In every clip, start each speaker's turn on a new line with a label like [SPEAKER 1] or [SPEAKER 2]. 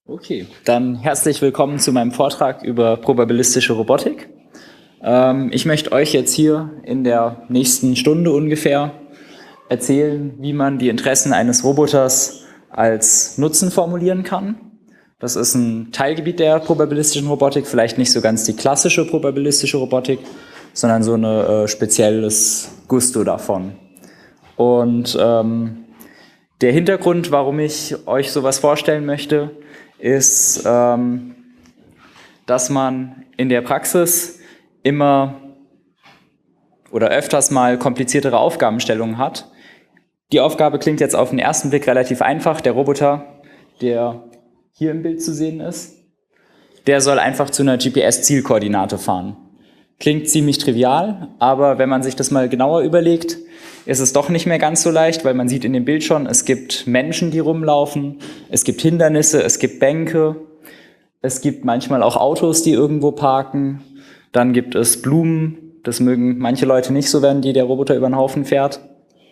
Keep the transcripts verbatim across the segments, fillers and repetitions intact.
[SPEAKER 1] Okay, dann herzlich willkommen zu meinem Vortrag über probabilistische Robotik. Ähm, ich möchte euch jetzt hier in der nächsten Stunde ungefähr erzählen, wie man die Interessen eines Roboters als Nutzen formulieren kann. Das ist ein Teilgebiet der probabilistischen Robotik, vielleicht nicht so ganz die klassische probabilistische Robotik, sondern so ein äh, spezielles Gusto davon. Und ähm, der Hintergrund, warum ich euch sowas vorstellen möchte, ist, ähm, dass man in der Praxis immer oder öfters mal kompliziertere Aufgabenstellungen hat. Die Aufgabe klingt jetzt auf den ersten Blick relativ einfach. Der Roboter, der hier im Bild zu sehen ist, der soll einfach zu einer G P S-Zielkoordinate fahren. Klingt ziemlich trivial, aber wenn man sich das mal genauer überlegt, ist es doch nicht mehr ganz so leicht, weil man sieht in dem Bild schon, es gibt Menschen, die rumlaufen, es gibt Hindernisse, es gibt Bänke, es gibt manchmal auch Autos, die irgendwo parken, dann gibt es Blumen, das mögen manche Leute nicht so, wenn die der Roboter über den Haufen fährt.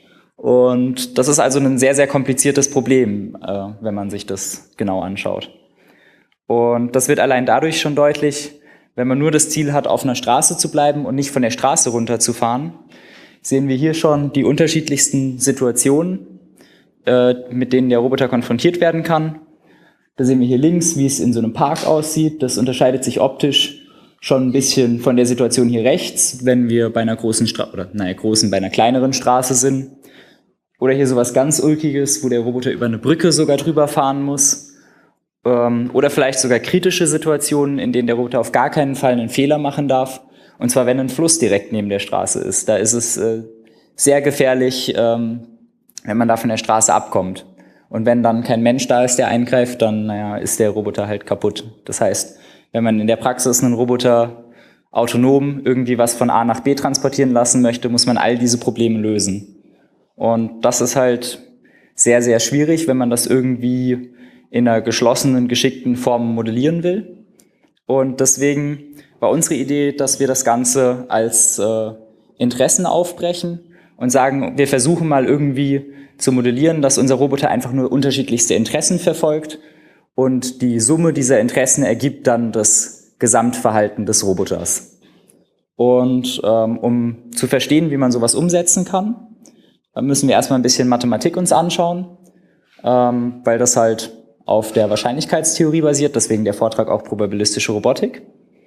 [SPEAKER 1] Und das ist also ein sehr, sehr kompliziertes Problem, äh, wenn man sich das genau anschaut. Und das wird allein dadurch schon deutlich, wenn man nur das Ziel hat, auf einer Straße zu bleiben und nicht von der Straße runterzufahren, sehen wir hier schon die unterschiedlichsten Situationen, äh, mit denen der Roboter konfrontiert werden kann. Da sehen wir hier links, wie es in so einem Park aussieht. Das unterscheidet sich optisch schon ein bisschen von der Situation hier rechts, wenn wir bei einer großen Straße, oder naja, großen, bei einer kleineren Straße sind. Oder hier sowas ganz Ulkiges, wo der Roboter über eine Brücke sogar drüber fahren muss. Ähm, oder vielleicht sogar kritische Situationen, in denen der Roboter auf gar keinen Fall einen Fehler machen darf. Und zwar, wenn ein Fluss direkt neben der Straße ist. Da ist es äh, sehr gefährlich, ähm, wenn man da von der Straße abkommt. Und wenn dann kein Mensch da ist, der eingreift, dann naja, ist der Roboter halt kaputt. Das heißt, wenn man in der Praxis einen Roboter autonom irgendwie was von A nach B transportieren lassen möchte, muss man all diese Probleme lösen. Und das ist halt sehr, sehr schwierig, wenn man das irgendwie in einer geschlossenen, geschickten Form modellieren will. Und deswegen war unsere Idee, dass wir das Ganze als äh, Interessen aufbrechen und sagen, wir versuchen mal irgendwie zu modellieren, dass unser Roboter einfach nur unterschiedlichste Interessen verfolgt und die Summe dieser Interessen ergibt dann das Gesamtverhalten des Roboters. Und ähm, um zu verstehen, wie man sowas umsetzen kann, müssen wir erstmal ein bisschen Mathematik uns anschauen, ähm, weil das halt auf der Wahrscheinlichkeitstheorie basiert, deswegen der Vortrag auch probabilistische Robotik.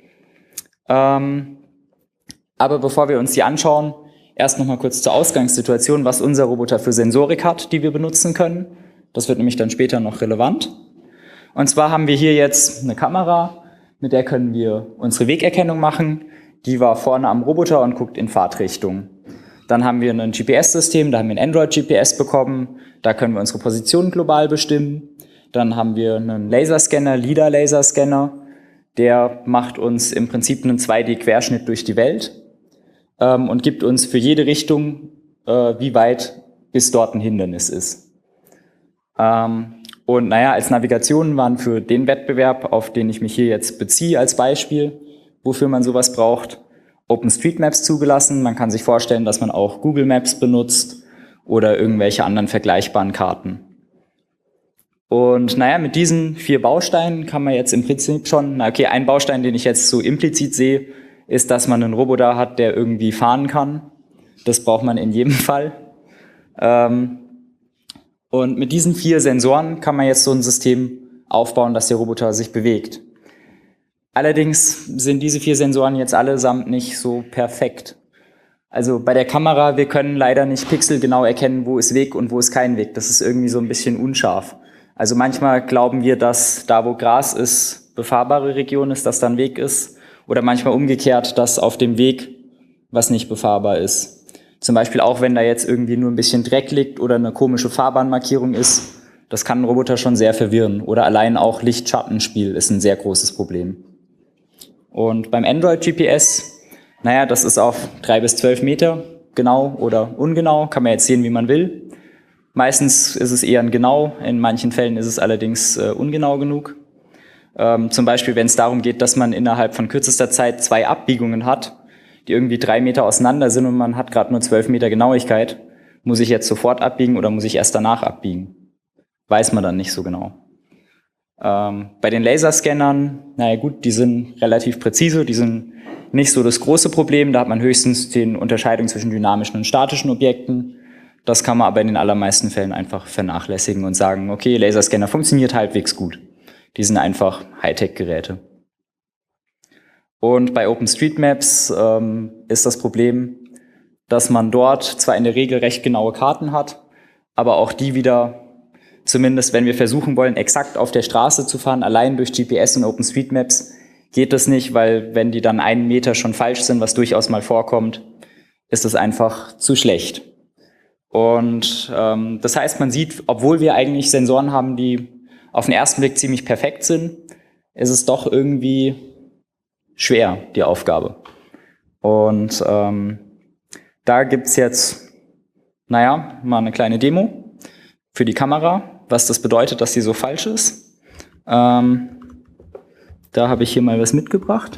[SPEAKER 1] Ähm, aber bevor wir uns die anschauen, erst noch mal kurz zur Ausgangssituation, was unser Roboter für Sensorik hat, die wir benutzen können. Das wird nämlich dann später noch relevant. Und zwar haben wir hier jetzt eine Kamera, mit der können wir unsere Wegerkennung machen. Die war vorne am Roboter und guckt in Fahrtrichtung. Dann haben wir ein G P S-System, da haben wir ein Android-G P S bekommen. Da können wir unsere Position global bestimmen. Dann haben wir einen Laserscanner, LiDAR-Laserscanner. Der macht uns im Prinzip einen zwei D-Querschnitt durch die Welt ähm, und gibt uns für jede Richtung, äh, wie weit bis dort ein Hindernis ist. Ähm, und naja, als Navigation waren für den Wettbewerb, auf den ich mich hier jetzt beziehe als Beispiel, wofür man sowas braucht, OpenStreetMaps zugelassen. Man kann sich vorstellen, dass man auch Google Maps benutzt oder irgendwelche anderen vergleichbaren Karten. Und naja, mit diesen vier Bausteinen kann man jetzt im Prinzip schon, na okay, ein Baustein, den ich jetzt so implizit sehe, ist, dass man einen Roboter hat, der irgendwie fahren kann. Das braucht man in jedem Fall. Ähm, und mit diesen vier Sensoren kann man jetzt so ein System aufbauen, dass der Roboter sich bewegt. Allerdings sind diese vier Sensoren jetzt allesamt nicht so perfekt. Also bei der Kamera, wir können leider nicht pixelgenau erkennen, wo ist Weg und wo ist kein Weg. Das ist irgendwie so ein bisschen unscharf. Also manchmal glauben wir, dass da, wo Gras ist, befahrbare Region ist, dass da ein Weg ist. Oder manchmal umgekehrt, dass auf dem Weg was nicht befahrbar ist. Zum Beispiel auch, wenn da jetzt irgendwie nur ein bisschen Dreck liegt oder eine komische Fahrbahnmarkierung ist. Das kann einen Roboter schon sehr verwirren. Oder allein auch Licht-Schattenspiel ist ein sehr großes Problem. Und beim Android-G P S, naja, das ist auf drei bis zwölf Meter, genau oder ungenau, kann man jetzt sehen, wie man will. Meistens ist es eher ein genau, in manchen Fällen ist es allerdings äh, ungenau genug. Ähm, zum Beispiel, wenn es darum geht, dass man innerhalb von kürzester Zeit zwei Abbiegungen hat, die irgendwie drei Meter auseinander sind und man hat gerade nur zwölf Meter Genauigkeit, muss ich jetzt sofort abbiegen oder muss ich erst danach abbiegen? Weiß man dann nicht so genau. Ähm, bei den Laserscannern, naja gut, die sind relativ präzise, die sind nicht so das große Problem, da hat man höchstens die Unterscheidung zwischen dynamischen und statischen Objekten. Das kann man aber in den allermeisten Fällen einfach vernachlässigen und sagen, okay, Laserscanner funktioniert halbwegs gut. Die sind einfach Hightech-Geräte. Und bei OpenStreetMaps ähm, ist das Problem, dass man dort zwar in der Regel recht genaue Karten hat, aber auch die wieder, zumindest wenn wir versuchen wollen, exakt auf der Straße zu fahren, allein durch G P S und OpenStreetMaps, geht das nicht, weil wenn die dann einen Meter schon falsch sind, was durchaus mal vorkommt, ist es einfach zu schlecht. Und ähm, das heißt, man sieht, obwohl wir eigentlich Sensoren haben, die auf den ersten Blick ziemlich perfekt sind, ist es doch irgendwie schwer, die Aufgabe. Und ähm, da gibt's jetzt, naja, mal eine kleine Demo für die Kamera, was das bedeutet, dass sie so falsch ist. Ähm, da habe ich hier mal was mitgebracht.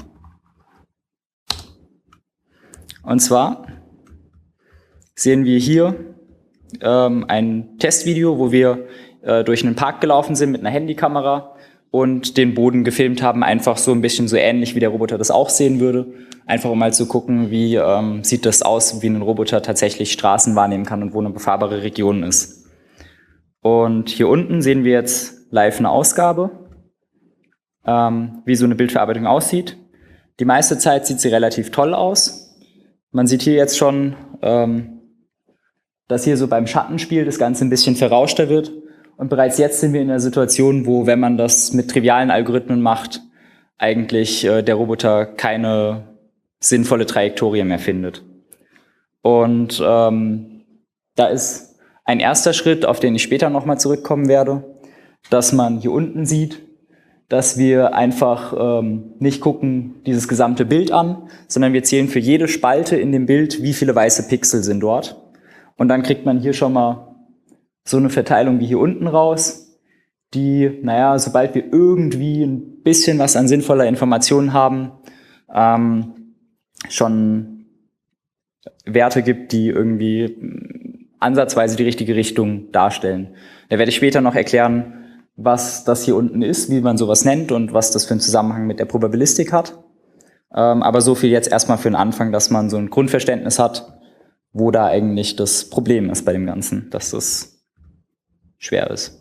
[SPEAKER 1] Und zwar sehen wir hier ähm, ein Testvideo, wo wir äh, durch einen Park gelaufen sind mit einer Handykamera und den Boden gefilmt haben, einfach so ein bisschen so ähnlich, wie der Roboter das auch sehen würde. Einfach um mal zu gucken, wie ähm, sieht das aus, wie ein Roboter tatsächlich Straßen wahrnehmen kann und wo eine befahrbare Region ist. Und hier unten sehen wir jetzt live eine Ausgabe, ähm, wie so eine Bildverarbeitung aussieht. Die meiste Zeit sieht sie relativ toll aus. Man sieht hier jetzt schon, ähm, dass hier so beim Schattenspiel das Ganze ein bisschen verrauschter wird. Und bereits jetzt sind wir in einer Situation, wo, wenn man das mit trivialen Algorithmen macht, eigentlich äh, der Roboter keine sinnvolle Trajektorie mehr findet. Und ähm, da ist ein erster Schritt, auf den ich später nochmal zurückkommen werde, dass man hier unten sieht, dass wir einfach ähm, nicht gucken dieses gesamte Bild an, sondern wir zählen für jede Spalte in dem Bild, wie viele weiße Pixel sind dort. Und dann kriegt man hier schon mal so eine Verteilung wie hier unten raus, die, naja, sobald wir irgendwie ein bisschen was an sinnvoller Information haben, ähm, schon Werte gibt, die irgendwie ansatzweise die richtige Richtung darstellen. Da werde ich später noch erklären, was das hier unten ist, wie man sowas nennt und was das für einen Zusammenhang mit der Probabilistik hat. Ähm, aber so viel jetzt erstmal für den Anfang, dass man so ein Grundverständnis hat, wo da eigentlich das Problem ist bei dem Ganzen, dass das schwer ist.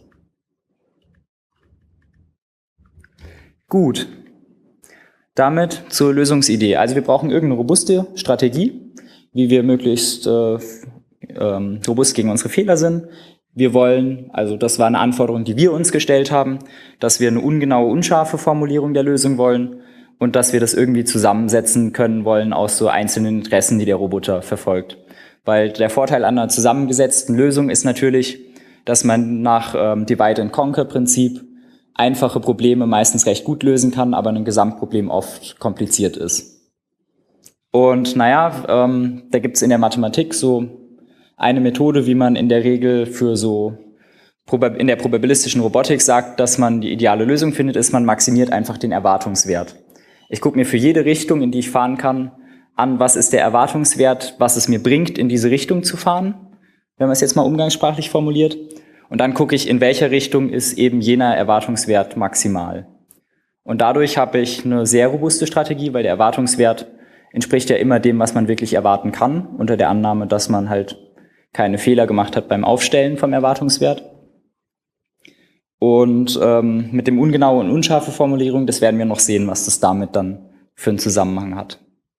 [SPEAKER 1] Gut, damit zur Lösungsidee. Also wir brauchen irgendeine robuste Strategie, wie wir möglichst äh, ähm, robust gegen unsere Fehler sind. Wir wollen, also das war eine Anforderung, die wir uns gestellt haben, dass wir eine ungenaue, unscharfe Formulierung der Lösung wollen und dass wir das irgendwie zusammensetzen können wollen aus so einzelnen Interessen, die der Roboter verfolgt. Weil der Vorteil an einer zusammengesetzten Lösung ist natürlich, dass man nach ähm, Divide-and-Conquer-Prinzip einfache Probleme meistens recht gut lösen kann, aber ein Gesamtproblem oft kompliziert ist. Und naja, ähm, da gibt es in der Mathematik so eine Methode, wie man in der Regel für so in der probabilistischen Robotik sagt, dass man die ideale Lösung findet, ist, man maximiert einfach den Erwartungswert. Ich gucke mir für jede Richtung, in die ich fahren kann, an, was ist der Erwartungswert, was es mir bringt, in diese Richtung zu fahren, wenn man es jetzt mal umgangssprachlich formuliert. Und dann gucke ich, in welcher Richtung ist eben jener Erwartungswert maximal. Und dadurch habe ich eine sehr robuste Strategie, weil der Erwartungswert entspricht ja immer dem, was man wirklich erwarten kann, unter der Annahme, dass man halt keine Fehler gemacht hat beim Aufstellen vom Erwartungswert. Und ähm, mit dem ungenaue und unscharfe Formulierung, das werden wir noch sehen, was das damit dann für einen Zusammenhang hat.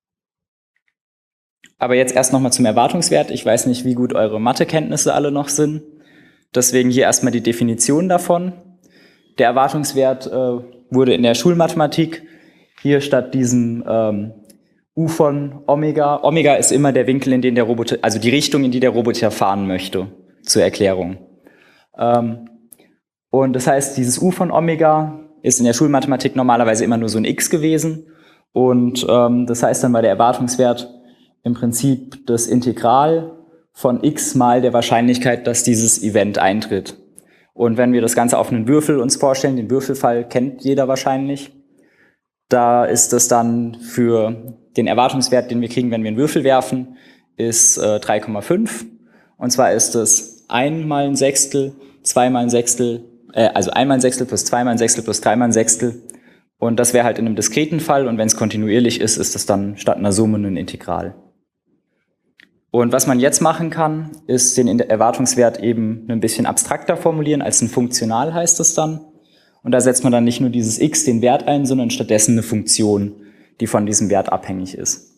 [SPEAKER 1] Aber jetzt erst nochmal zum Erwartungswert. Ich weiß nicht, wie gut eure Mathekenntnisse alle noch sind. Deswegen hier erstmal die Definition davon. Der Erwartungswert äh, wurde in der Schulmathematik hier statt diesem ähm, U von Omega. Omega ist immer der Winkel, in den der Roboter, also die Richtung, in die der Roboter fahren möchte, zur Erklärung. Ähm, und das heißt, dieses U von Omega ist in der Schulmathematik normalerweise immer nur so ein X gewesen. Und ähm, das heißt, dann war der Erwartungswert im Prinzip das Integral von x mal der Wahrscheinlichkeit, dass dieses Event eintritt. Und wenn wir das Ganze auf einen Würfel uns vorstellen, den Würfelfall kennt jeder wahrscheinlich, da ist das dann für den Erwartungswert, den wir kriegen, wenn wir einen Würfel werfen, ist äh, drei Komma fünf. Und zwar ist es ein mal ein Sechstel, zwei mal ein Sechstel, äh, also einmal ein Sechstel plus zweimal ein Sechstel plus dreimal ein Sechstel. Und das wäre halt in einem diskreten Fall. Und wenn es kontinuierlich ist, ist das dann statt einer Summe ein Integral. Und was man jetzt machen kann, ist den Erwartungswert eben ein bisschen abstrakter formulieren, als ein Funktional heißt es dann. Und da setzt man dann nicht nur dieses x, den Wert ein, sondern stattdessen eine Funktion, die von diesem Wert abhängig ist.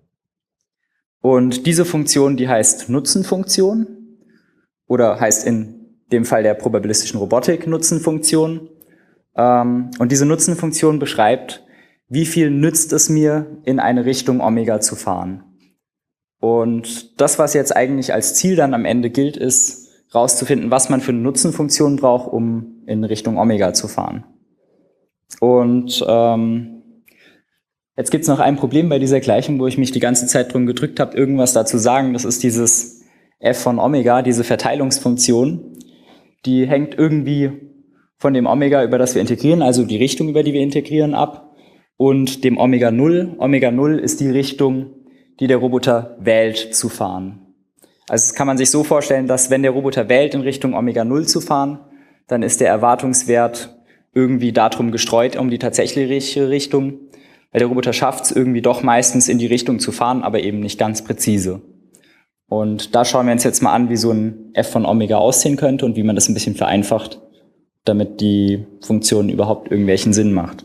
[SPEAKER 1] Und diese Funktion, die heißt Nutzenfunktion oder heißt in dem Fall der probabilistischen Robotik Nutzenfunktion. Und diese Nutzenfunktion beschreibt, wie viel nützt es mir, in eine Richtung Omega zu fahren. Und das, was jetzt eigentlich als Ziel dann am Ende gilt, ist, rauszufinden, was man für eine Nutzenfunktion braucht, um in Richtung Omega zu fahren. Und ähm, jetzt gibt es noch ein Problem bei dieser Gleichung, wo ich mich die ganze Zeit drum gedrückt habe, irgendwas dazu sagen. Das ist dieses f von Omega, diese Verteilungsfunktion. Die hängt irgendwie von dem Omega, über das wir integrieren, also die Richtung, über die wir integrieren, ab, und dem Omega null. Omega null ist die Richtung, die der Roboter wählt zu fahren. Also das kann man sich so vorstellen, dass wenn der Roboter wählt, in Richtung Omega null zu fahren, dann ist der Erwartungswert irgendwie darum gestreut, um die tatsächliche Richtung, weil der Roboter schafft es irgendwie doch meistens in die Richtung zu fahren, aber eben nicht ganz präzise. Und da schauen wir uns jetzt mal an, wie so ein f von Omega aussehen könnte und wie man das ein bisschen vereinfacht, damit die Funktion überhaupt irgendwelchen Sinn macht.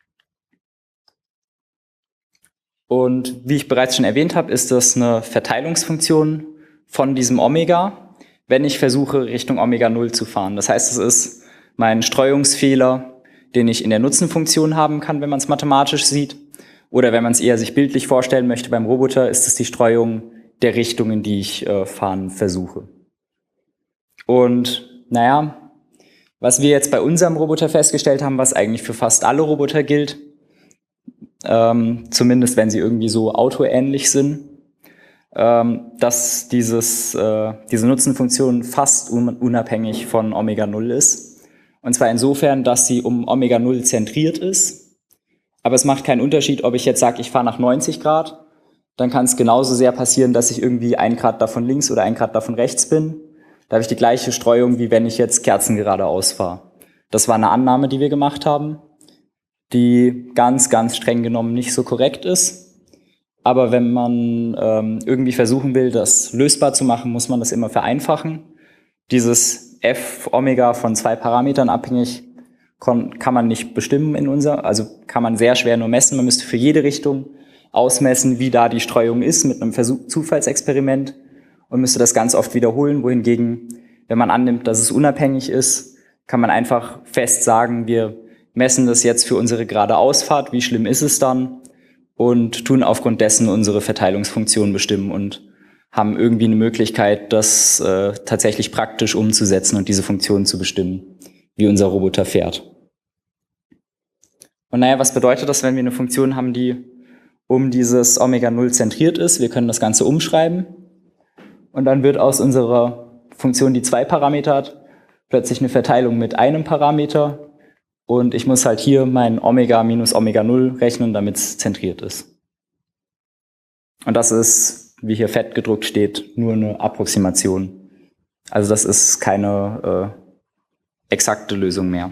[SPEAKER 1] Und wie ich bereits schon erwähnt habe, ist das eine Verteilungsfunktion von diesem Omega, wenn ich versuche, Richtung Omega null zu fahren. Das heißt, es ist mein Streuungsfehler, den ich in der Nutzenfunktion haben kann, wenn man es mathematisch sieht. Oder wenn man es eher sich bildlich vorstellen möchte beim Roboter, ist es die Streuung der Richtung, in die ich äh, fahren versuche. Und naja, was wir jetzt bei unserem Roboter festgestellt haben, was eigentlich für fast alle Roboter gilt, ähm, zumindest wenn sie irgendwie so autoähnlich sind, ähm, dass dieses, äh, diese Nutzenfunktion fast un unabhängig von Omega null ist. Und zwar insofern, dass sie um Omega null zentriert ist. Aber es macht keinen Unterschied, ob ich jetzt sage, ich fahre nach neunzig Grad, dann kann es genauso sehr passieren, dass ich irgendwie ein Grad davon links oder ein Grad davon rechts bin. Da habe ich die gleiche Streuung, wie wenn ich jetzt kerzengerade ausfahre. Das war eine Annahme, die wir gemacht haben, die ganz, ganz streng genommen nicht so korrekt ist. Aber wenn man ähm, irgendwie versuchen will, das lösbar zu machen, muss man das immer vereinfachen. Dieses f Omega von zwei Parametern abhängig kann man nicht bestimmen in unser, also kann man sehr schwer nur messen. Man müsste für jede Richtung ausmessen, wie da die Streuung ist mit einem Versuch, Zufallsexperiment und müsste das ganz oft wiederholen, wohingegen, wenn man annimmt, dass es unabhängig ist, kann man einfach fest sagen, wir messen das jetzt für unsere gerade Ausfahrt, wie schlimm ist es dann, und tun aufgrund dessen unsere Verteilungsfunktion bestimmen und haben irgendwie eine Möglichkeit, das äh, tatsächlich praktisch umzusetzen und diese Funktion zu bestimmen, wie unser Roboter fährt. Und naja, was bedeutet das, wenn wir eine Funktion haben, die um dieses Omega null zentriert ist? Wir können das Ganze umschreiben und dann wird aus unserer Funktion, die zwei Parameter hat, plötzlich eine Verteilung mit einem Parameter. Und ich muss halt hier mein Omega minus Omega null rechnen, damit es zentriert ist. Und das ist, wie hier fett gedruckt steht, nur eine Approximation. Also das ist keine äh, exakte Lösung mehr.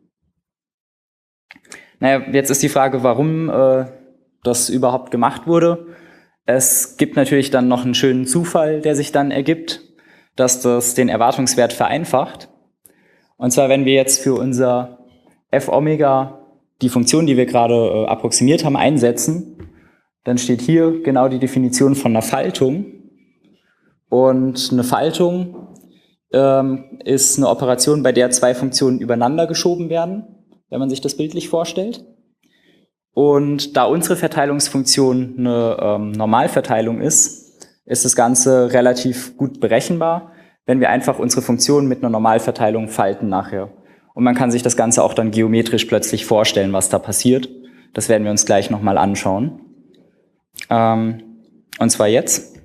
[SPEAKER 1] Naja, jetzt ist die Frage, warum äh, das überhaupt gemacht wurde. Es gibt natürlich dann noch einen schönen Zufall, der sich dann ergibt, dass das den Erwartungswert vereinfacht. Und zwar, wenn wir jetzt für unser f Omega die Funktion, die wir gerade äh, approximiert haben, einsetzen, dann steht hier genau die Definition von einer Faltung. Und eine Faltung ähm, ist eine Operation, bei der zwei Funktionen übereinander geschoben werden, wenn man sich das bildlich vorstellt. Und da unsere Verteilungsfunktion eine ähm, Normalverteilung ist, ist das Ganze relativ gut berechenbar, wenn wir einfach unsere Funktion mit einer Normalverteilung falten nachher. Und man kann sich das Ganze auch dann geometrisch plötzlich vorstellen, was da passiert. Das werden wir uns gleich nochmal anschauen. Ähm, und zwar jetzt.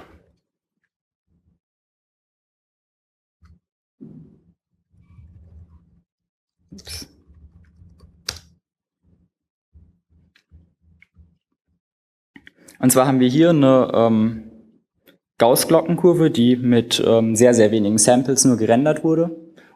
[SPEAKER 1] Und zwar haben wir hier eine ähm, Gauß-Glockenkurve, die mit ähm, sehr, sehr wenigen Samples nur gerendert wurde.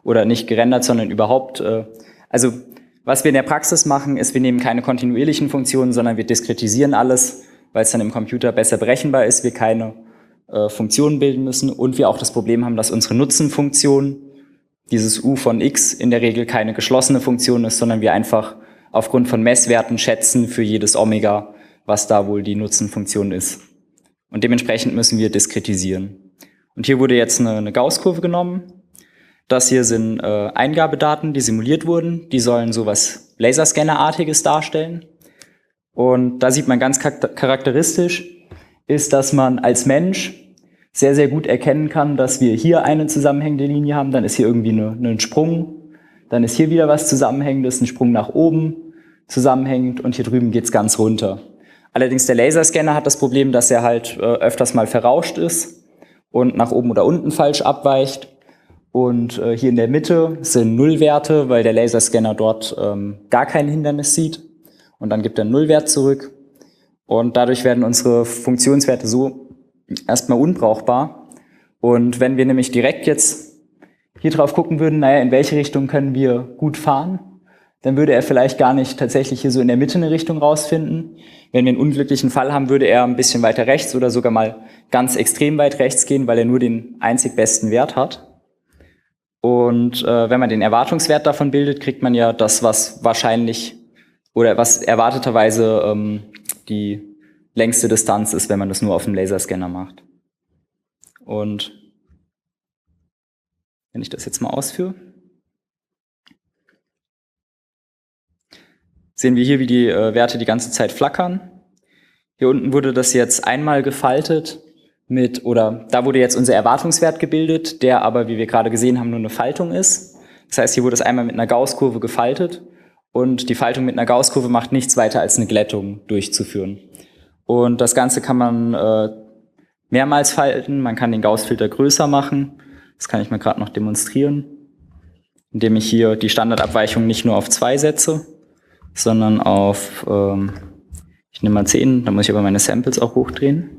[SPEAKER 1] oder nicht gerendert, sondern überhaupt, äh, also was wir in der Praxis machen, ist, wir nehmen keine kontinuierlichen Funktionen, sondern wir diskretisieren alles, weil es dann im Computer besser berechenbar ist, wir keine äh, Funktionen bilden müssen und wir auch das Problem haben, dass unsere Nutzenfunktion, dieses U von x, in der Regel keine geschlossene Funktion ist, sondern wir einfach aufgrund von Messwerten schätzen für jedes Omega, was da wohl die Nutzenfunktion ist. Und dementsprechend müssen wir diskretisieren. Und hier wurde jetzt eine, eine Gauss-Kurve genommen. Das hier sind äh, Eingabedaten, die simuliert wurden. Die sollen sowas Laserscanner-artiges darstellen. Und da sieht man ganz charakteristisch, ist, dass man als Mensch sehr, sehr gut erkennen kann, dass wir hier eine zusammenhängende Linie haben, dann ist hier irgendwie eine, ein Sprung, dann ist hier wieder was Zusammenhängendes, ein Sprung nach oben zusammenhängend und hier drüben geht's ganz runter. Allerdings der Laserscanner hat das Problem, dass er halt äh, öfters mal verrauscht ist und nach oben oder unten falsch abweicht. Und äh, hier in der Mitte sind Nullwerte, weil der Laserscanner dort ähm, gar kein Hindernis sieht. Und dann gibt er einen Nullwert zurück. Und dadurch werden unsere Funktionswerte so erstmal unbrauchbar. Und wenn wir nämlich direkt jetzt hier drauf gucken würden, naja, in welche Richtung können wir gut fahren, dann würde er vielleicht gar nicht tatsächlich hier so in der Mitte eine Richtung rausfinden. Wenn wir einen unglücklichen Fall haben, würde er ein bisschen weiter rechts oder sogar mal ganz extrem weit rechts gehen, weil er nur den einzig besten Wert hat. Und äh, wenn man den Erwartungswert davon bildet, kriegt man ja das, was wahrscheinlich oder was erwarteterweise ähm, die längste Distanz ist, wenn man das nur auf dem Laserscanner macht. Und wenn ich das jetzt mal ausführe, sehen wir hier, wie die äh, Werte die ganze Zeit flackern. Hier unten wurde das jetzt einmal gefaltet mit, oder da wurde jetzt unser Erwartungswert gebildet, der aber, wie wir gerade gesehen haben, nur eine Faltung ist. Das heißt, hier wurde es einmal mit einer Gaußkurve gefaltet und die Faltung mit einer Gaußkurve macht nichts weiter als eine Glättung durchzuführen. Und das Ganze kann man äh, mehrmals falten, man kann den Gaußfilter größer machen. Das kann ich mir gerade noch demonstrieren, indem ich hier die Standardabweichung nicht nur auf zwei setze, sondern auf, ähm, ich nehme mal zehn, da muss ich aber meine Samples auch hochdrehen.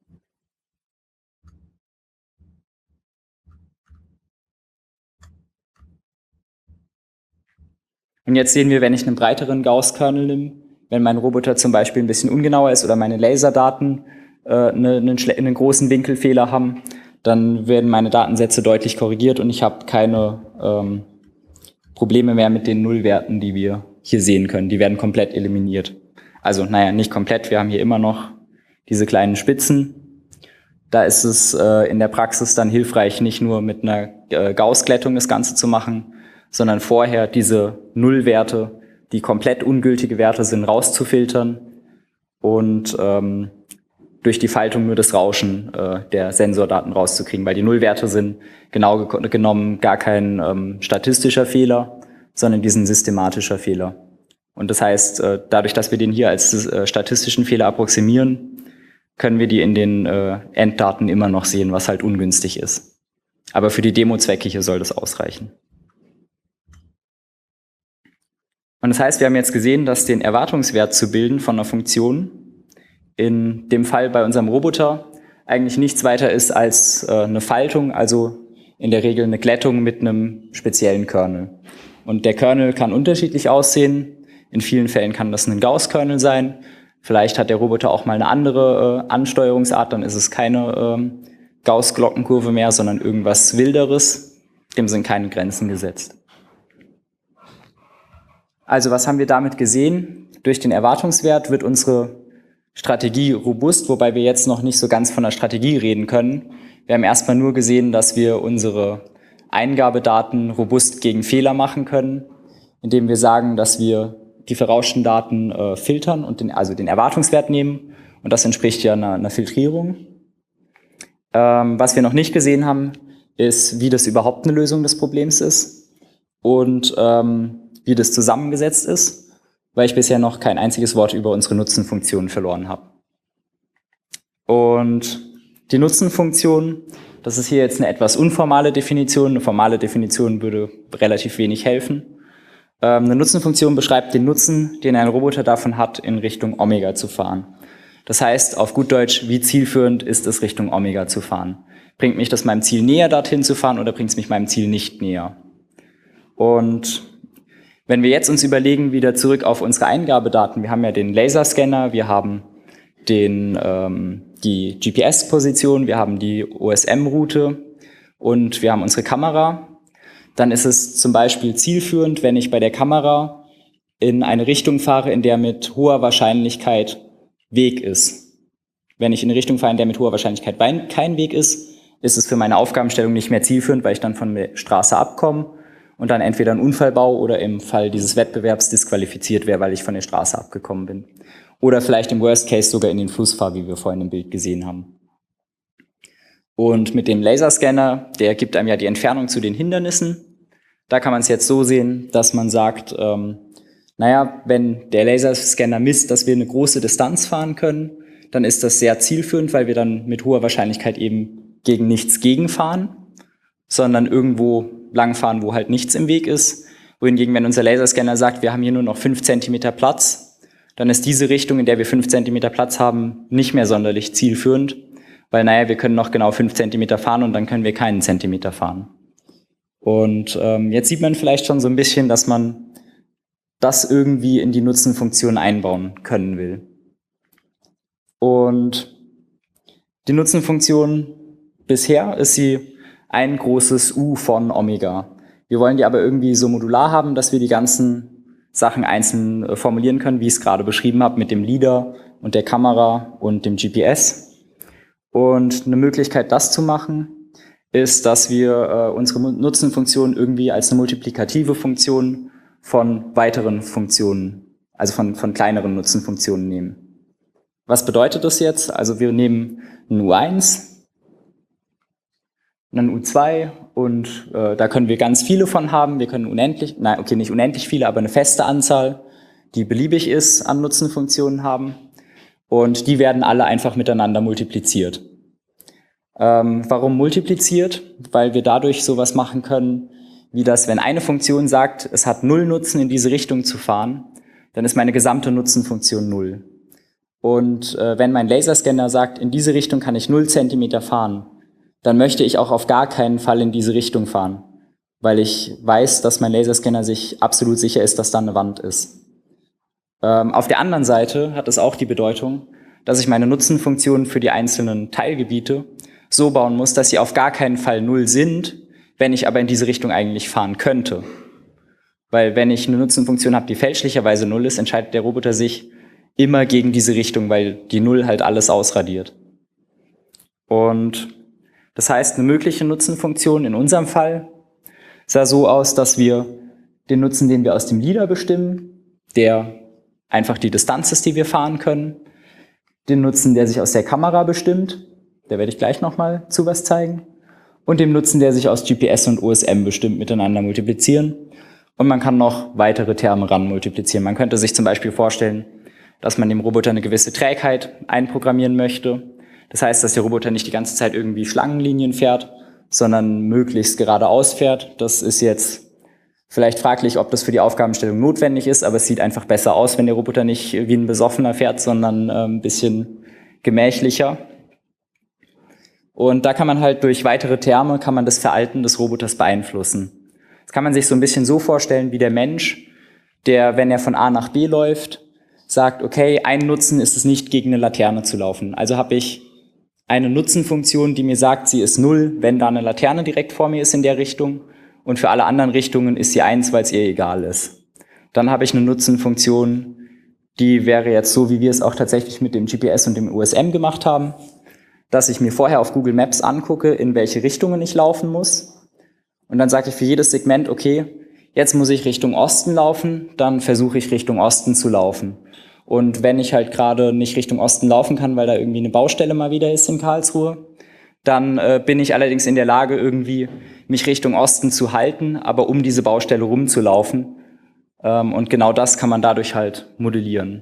[SPEAKER 1] Und jetzt sehen wir, wenn ich einen breiteren Gauss-Kernel nehme, wenn mein Roboter zum Beispiel ein bisschen ungenauer ist oder meine Laserdaten äh, eine, einen, einen großen Winkelfehler haben, dann werden meine Datensätze deutlich korrigiert und ich habe keine ähm, Probleme mehr mit den Nullwerten, die wir hier sehen können. Die werden komplett eliminiert. Also, naja, nicht komplett, wir haben hier immer noch diese kleinen Spitzen. Da ist es äh, in der Praxis dann hilfreich, nicht nur mit einer äh, Gaußglättung das Ganze zu machen, sondern vorher diese Nullwerte, die komplett ungültige Werte sind, rauszufiltern und ähm, durch die Faltung nur das Rauschen äh, der Sensordaten rauszukriegen, weil die Nullwerte sind genau ge genommen gar kein ähm, statistischer Fehler, sondern diesen systematischer Fehler. Und das heißt, äh, dadurch, dass wir den hier als äh, statistischen Fehler approximieren, können wir die in den äh, Enddaten immer noch sehen, was halt ungünstig ist. Aber für die Demo-Zwecke hier soll das ausreichen. Und das heißt, wir haben jetzt gesehen, dass den Erwartungswert zu bilden von einer Funktion in dem Fall bei unserem Roboter eigentlich nichts weiter ist als äh, eine Faltung, also in der Regel eine Glättung mit einem speziellen Kernel. Und der Kernel kann unterschiedlich aussehen. In vielen Fällen kann das ein Gauss-Kernel sein. Vielleicht hat der Roboter auch mal eine andere äh, Ansteuerungsart, dann ist es keine äh, Gauss-Glockenkurve mehr, sondern irgendwas Wilderes. Dem sind keine Grenzen gesetzt. Also was haben wir damit gesehen? Durch den Erwartungswert wird unsere Strategie robust, wobei wir jetzt noch nicht so ganz von der Strategie reden können. Wir haben erstmal nur gesehen, dass wir unsere Eingabedaten robust gegen Fehler machen können, indem wir sagen, dass wir die verrauschten Daten äh, filtern und den, also den Erwartungswert nehmen. Und das entspricht ja einer, einer Filtrierung. Ähm, was wir noch nicht gesehen haben, ist, wie das überhaupt eine Lösung des Problems ist und ähm, wie das zusammengesetzt ist, weil ich bisher noch kein einziges Wort über unsere Nutzenfunktion verloren habe. Und die Nutzenfunktion, das ist hier jetzt eine etwas unformale Definition. Eine formale Definition würde relativ wenig helfen. Ähm, eine Nutzenfunktion beschreibt den Nutzen, den ein Roboter davon hat, in Richtung Omega zu fahren. Das heißt, auf gut Deutsch, wie zielführend ist es, Richtung Omega zu fahren? Bringt mich das meinem Ziel näher, dorthin zu fahren, oder bringt es mich meinem Ziel nicht näher? Und wenn wir jetzt uns überlegen, wieder zurück auf unsere Eingabedaten, wir haben ja den Laserscanner, wir haben den, ähm, die G P S-Position, wir haben die O S M-Route und wir haben unsere Kamera, dann ist es zum Beispiel zielführend, wenn ich bei der Kamera in eine Richtung fahre, in der mit hoher Wahrscheinlichkeit Weg ist. Wenn ich in eine Richtung fahre, in der mit hoher Wahrscheinlichkeit kein Weg ist, ist es für meine Aufgabenstellung nicht mehr zielführend, weil ich dann von der Straße abkomme und dann entweder einen Unfall baue oder im Fall dieses Wettbewerbs disqualifiziert wäre, weil ich von der Straße abgekommen bin. Oder vielleicht im Worst Case sogar in den Fluss fahre, wie wir vorhin im Bild gesehen haben. Und mit dem Laserscanner, der gibt einem ja die Entfernung zu den Hindernissen. Da kann man es jetzt so sehen, dass man sagt, ähm, naja, wenn der Laserscanner misst, dass wir eine große Distanz fahren können, dann ist das sehr zielführend, weil wir dann mit hoher Wahrscheinlichkeit eben gegen nichts gegenfahren, sondern irgendwo langfahren, wo halt nichts im Weg ist. Wohingegen, wenn unser Laserscanner sagt, wir haben hier nur noch fünf Zentimeter Platz, dann ist diese Richtung, in der wir fünf Zentimeter Platz haben, nicht mehr sonderlich zielführend, weil, naja, wir können noch genau fünf Zentimeter fahren und dann können wir keinen Zentimeter fahren. Und ähm, jetzt sieht man vielleicht schon so ein bisschen, dass man das irgendwie in die Nutzenfunktion einbauen können will. Und die Nutzenfunktion bisher ist sie ein großes U von Omega. Wir wollen die aber irgendwie so modular haben, dass wir die ganzen Sachen einzeln formulieren können, wie ich es gerade beschrieben habe, mit dem LiDAR und der Kamera und dem G P S. Und eine Möglichkeit, das zu machen, ist, dass wir äh, unsere Nutzenfunktion irgendwie als eine multiplikative Funktion von weiteren Funktionen, also von, von kleineren Nutzenfunktionen nehmen. Was bedeutet das jetzt? Also wir nehmen ein U eins, einen U zwei und äh, da können wir ganz viele von haben. Wir können unendlich, nein, okay, nicht unendlich viele, aber eine feste Anzahl, die beliebig ist, an Nutzenfunktionen haben. Und die werden alle einfach miteinander multipliziert. Ähm, warum multipliziert? Weil wir dadurch sowas machen können, wie das, wenn eine Funktion sagt, es hat null Nutzen, in diese Richtung zu fahren, dann ist meine gesamte Nutzenfunktion null. Und äh, wenn mein Laserscanner sagt, in diese Richtung kann ich null Zentimeter fahren, dann möchte ich auch auf gar keinen Fall in diese Richtung fahren, weil ich weiß, dass mein Laserscanner sich absolut sicher ist, dass da eine Wand ist. Ähm, auf der anderen Seite hat es auch die Bedeutung, dass ich meine Nutzenfunktionen für die einzelnen Teilgebiete so bauen muss, dass sie auf gar keinen Fall null sind, wenn ich aber in diese Richtung eigentlich fahren könnte. Weil wenn ich eine Nutzenfunktion habe, die fälschlicherweise null ist, entscheidet der Roboter sich immer gegen diese Richtung, weil die null halt alles ausradiert. Und das heißt, eine mögliche Nutzenfunktion in unserem Fall sah so aus, dass wir den Nutzen, den wir aus dem LiDAR bestimmen, der einfach die Distanz ist, die wir fahren können, den Nutzen, der sich aus der Kamera bestimmt, da werde ich gleich nochmal zu was zeigen, und dem Nutzen, der sich aus G P S und O S M bestimmt, miteinander multiplizieren. Und man kann noch weitere Terme ran multiplizieren. Man könnte sich zum Beispiel vorstellen, dass man dem Roboter eine gewisse Trägheit einprogrammieren möchte. Das heißt, dass der Roboter nicht die ganze Zeit irgendwie Schlangenlinien fährt, sondern möglichst geradeaus fährt. Das ist jetzt vielleicht fraglich, ob das für die Aufgabenstellung notwendig ist, aber es sieht einfach besser aus, wenn der Roboter nicht wie ein Besoffener fährt, sondern äh, ein bisschen gemächlicher. Und da kann man halt durch weitere Terme, kann man das Verhalten des Roboters beeinflussen. Das kann man sich so ein bisschen so vorstellen wie der Mensch, der, wenn er von A nach B läuft, sagt, okay, ein Nutzen ist es nicht, gegen eine Laterne zu laufen. Also habe ich eine Nutzenfunktion, die mir sagt, sie ist null, wenn da eine Laterne direkt vor mir ist in der Richtung. Und für alle anderen Richtungen ist sie eins, weil es ihr egal ist. Dann habe ich eine Nutzenfunktion, die wäre jetzt so, wie wir es auch tatsächlich mit dem G P S und dem O S M gemacht haben, dass ich mir vorher auf Google Maps angucke, in welche Richtungen ich laufen muss. Und dann sage ich für jedes Segment, okay, jetzt muss ich Richtung Osten laufen, dann versuche ich Richtung Osten zu laufen. Und wenn ich halt gerade nicht Richtung Osten laufen kann, weil da irgendwie eine Baustelle mal wieder ist in Karlsruhe, dann äh, bin ich allerdings in der Lage, irgendwie mich Richtung Osten zu halten, aber um diese Baustelle rumzulaufen. Ähm, und genau das kann man dadurch halt modellieren.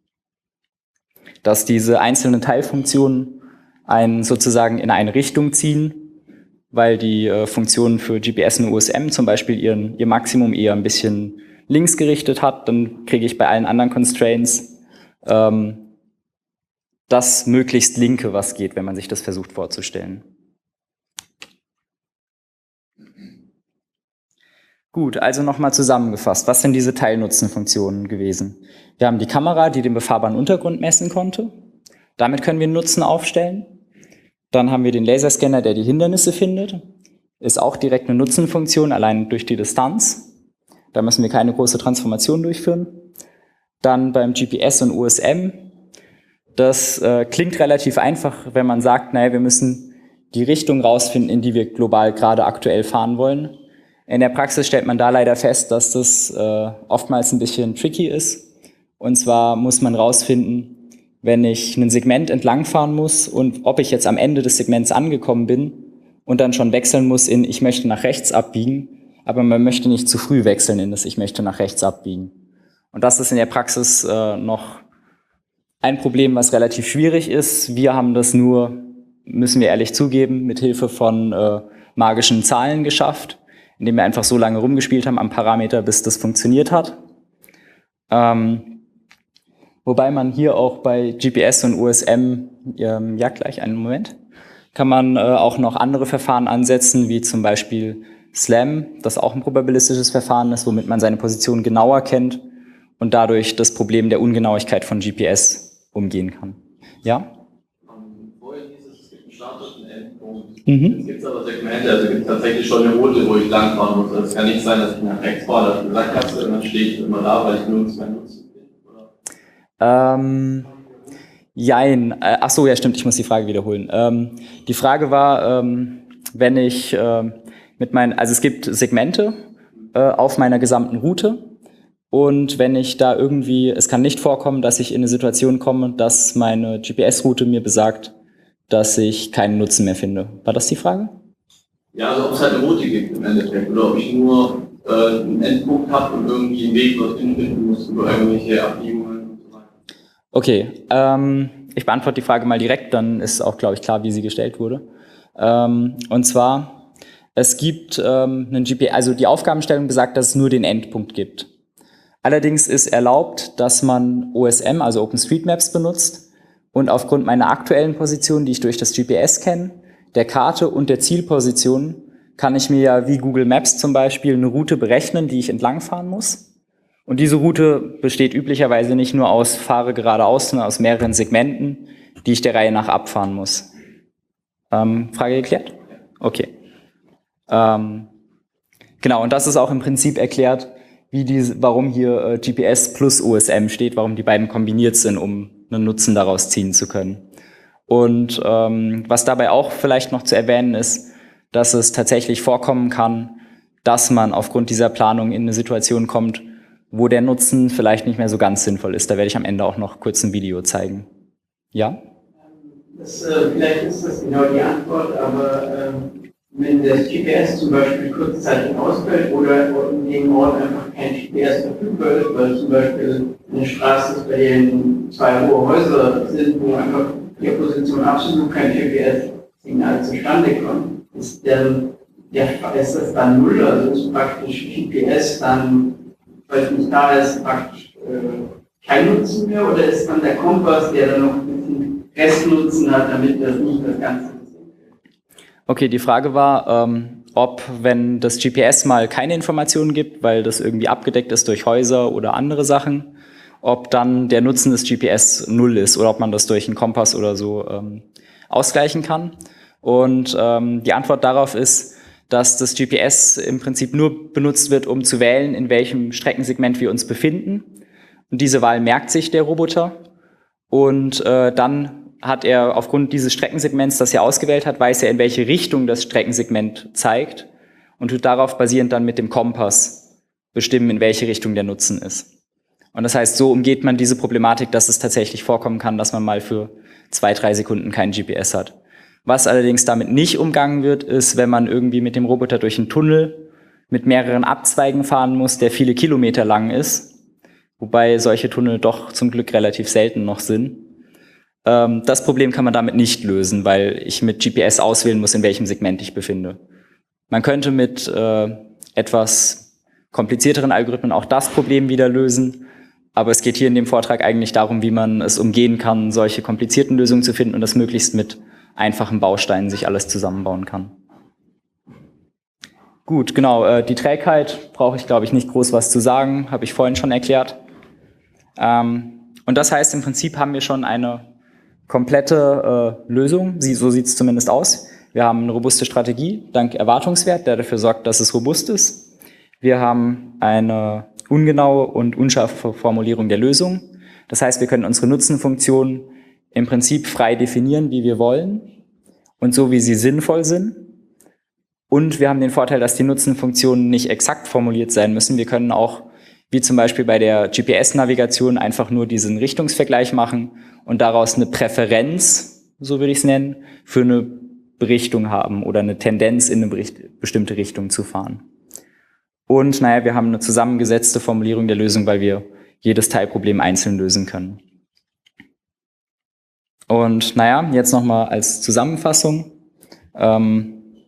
[SPEAKER 1] Dass diese einzelnen Teilfunktionen einen sozusagen in eine Richtung ziehen, weil die äh, Funktion für G P S und O S M zum Beispiel ihren, ihr Maximum eher ein bisschen links gerichtet hat, dann kriege ich bei allen anderen Constraints ähm, das möglichst linke, was geht, wenn man sich das versucht vorzustellen. Gut, also nochmal zusammengefasst. Was sind diese Teilnutzenfunktionen gewesen? Wir haben die Kamera, die den befahrbaren Untergrund messen konnte. Damit können wir einen Nutzen aufstellen. Dann haben wir den Laserscanner, der die Hindernisse findet. Ist auch direkt eine Nutzenfunktion, allein durch die Distanz. Da müssen wir keine große Transformation durchführen. Dann beim G P S und U S M. Das äh, klingt relativ einfach, wenn man sagt, naja, wir müssen die Richtung rausfinden, in die wir global gerade aktuell fahren wollen. In der Praxis stellt man da leider fest, dass das äh, oftmals ein bisschen tricky ist. Und zwar muss man rausfinden, wenn ich ein Segment entlangfahren muss und ob ich jetzt am Ende des Segments angekommen bin und dann schon wechseln muss in ich möchte nach rechts abbiegen, aber man möchte nicht zu früh wechseln in das ich möchte nach rechts abbiegen. Und das ist in der Praxis äh, noch ein Problem, was relativ schwierig ist. Wir haben das nur, müssen wir ehrlich zugeben, mit Hilfe von äh, magischen Zahlen geschafft, indem wir einfach so lange rumgespielt haben am Parameter, bis das funktioniert hat. Ähm, wobei man hier auch bei G P S und U S M, ähm, ja gleich einen Moment, kann man äh, auch noch andere Verfahren ansetzen, wie zum Beispiel SLAM, das auch ein probabilistisches Verfahren ist, womit man seine Position genauer kennt und dadurch das Problem der Ungenauigkeit von G P S umgehen kann. Ja?
[SPEAKER 2] Vorhin hieß es, es gibt einen Start und einen Endpunkt.
[SPEAKER 1] Mhm.
[SPEAKER 2] Jetzt gibt es aber Segmente, also gibt es tatsächlich schon eine Route, wo ich langfahren muss. Also es kann nicht sein, dass ich nach rechts fahre, dass du gesagt hast, und dann stehe ich immer da, weil ich nirgends mehr nutzen will. Oder?
[SPEAKER 1] Ähm, jein. Äh, ach so, ja stimmt, ich muss die Frage wiederholen. Ähm, die Frage war, ähm, wenn ich äh, mit meinen, also es gibt Segmente äh, auf meiner gesamten Route. Und wenn ich da irgendwie, es kann nicht vorkommen, dass ich in eine Situation komme, dass meine G P S-Route mir besagt, dass ich keinen Nutzen mehr finde. War das die Frage?
[SPEAKER 2] Ja, also ob es halt eine Route gibt im Endeffekt oder ob ich nur äh, einen Endpunkt habe und irgendwie einen Weg dorthin finden muss über irgendwelche Abbiegungen und so weiter.
[SPEAKER 1] Okay, ähm, ich beantworte die Frage mal direkt, dann ist auch, glaube ich, klar, wie sie gestellt wurde. Ähm, und zwar, es gibt ähm, einen G P S, also die Aufgabenstellung besagt, dass es nur den Endpunkt gibt. Allerdings ist erlaubt, dass man O S M, also OpenStreetMaps, benutzt und aufgrund meiner aktuellen Position, die ich durch das G P S kenne, der Karte und der Zielposition, kann ich mir ja wie Google Maps zum Beispiel eine Route berechnen, die ich entlangfahren muss. Und diese Route besteht üblicherweise nicht nur aus fahre geradeaus, sondern aus mehreren Segmenten, die ich der Reihe nach abfahren muss. Ähm, Frage geklärt? Okay. Ähm, genau, und das ist auch im Prinzip erklärt, wie diese, warum hier äh, G P S plus O S M steht, warum die beiden kombiniert sind, um einen Nutzen daraus ziehen zu können. Und ähm, was dabei auch vielleicht noch zu erwähnen ist, dass es tatsächlich vorkommen kann, dass man aufgrund dieser Planung in eine Situation kommt, wo der Nutzen vielleicht nicht mehr so ganz sinnvoll ist. Da werde ich am Ende auch noch kurz ein Video zeigen. Ja?
[SPEAKER 3] Das, äh, vielleicht ist das genau die Antwort, aber ähm wenn das G P S zum Beispiel kurzzeitig ausfällt oder in dem Ort einfach kein G P S verfügbar ist, weil zum Beispiel eine Straße ist, bei der zwei hohe Häuser sind, wo einfach die Position absolut kein G P S-Signal zustande kommt, ist, dann, ja, ist das dann null, also ist praktisch G P S dann, weil es nicht da ist, praktisch äh, kein Nutzen mehr, oder ist dann der Kompass, der dann noch ein bisschen Restnutzen hat, damit das nicht das Ganze.
[SPEAKER 1] Okay, die Frage war, ähm, ob, wenn das G P S mal keine Informationen gibt, weil das irgendwie abgedeckt ist durch Häuser oder andere Sachen, ob dann der Nutzen des G P S null ist oder ob man das durch einen Kompass oder so ähm, ausgleichen kann. Und ähm, die Antwort darauf ist, dass das G P S im Prinzip nur benutzt wird, um zu wählen, in welchem Streckensegment wir uns befinden. Und diese Wahl merkt sich der Roboter und äh, dann hat er aufgrund dieses Streckensegments, das er ausgewählt hat, weiß er, in welche Richtung das Streckensegment zeigt und tut darauf basierend dann mit dem Kompass bestimmen, in welche Richtung der Nutzen ist. Und das heißt, so umgeht man diese Problematik, dass es tatsächlich vorkommen kann, dass man mal für zwei, drei Sekunden kein G P S hat. Was allerdings damit nicht umgangen wird, ist, wenn man irgendwie mit dem Roboter durch einen Tunnel mit mehreren Abzweigen fahren muss, der viele Kilometer lang ist, wobei solche Tunnel doch zum Glück relativ selten noch sind. Das Problem kann man damit nicht lösen, weil ich mit G P S auswählen muss, in welchem Segment ich befinde. Man könnte mit äh, etwas komplizierteren Algorithmen auch das Problem wieder lösen, aber es geht hier in dem Vortrag eigentlich darum, wie man es umgehen kann, solche komplizierten Lösungen zu finden und das möglichst mit einfachen Bausteinen sich alles zusammenbauen kann. Gut, genau. Äh, die Trägheit brauche ich, glaube ich, nicht groß was zu sagen, habe ich vorhin schon erklärt. Ähm, und das heißt, im Prinzip haben wir schon eine komplette äh, Lösung, Sie, so sieht es zumindest aus. Wir haben eine robuste Strategie dank Erwartungswert, der dafür sorgt, dass es robust ist. Wir haben eine ungenaue und unscharfe Formulierung der Lösung. Das heißt, wir können unsere Nutzenfunktionen im Prinzip frei definieren, wie wir wollen und so, wie sie sinnvoll sind. Und wir haben den Vorteil, dass die Nutzenfunktionen nicht exakt formuliert sein müssen. Wir können auch, wie zum Beispiel bei der G P S-Navigation, einfach nur diesen Richtungsvergleich machen und daraus eine Präferenz, so würde ich es nennen, für eine Richtung haben oder eine Tendenz in eine bestimmte Richtung zu fahren. Und naja, wir haben eine zusammengesetzte Formulierung der Lösung, weil wir jedes Teilproblem einzeln lösen können. Und naja, jetzt nochmal als Zusammenfassung. Ähm,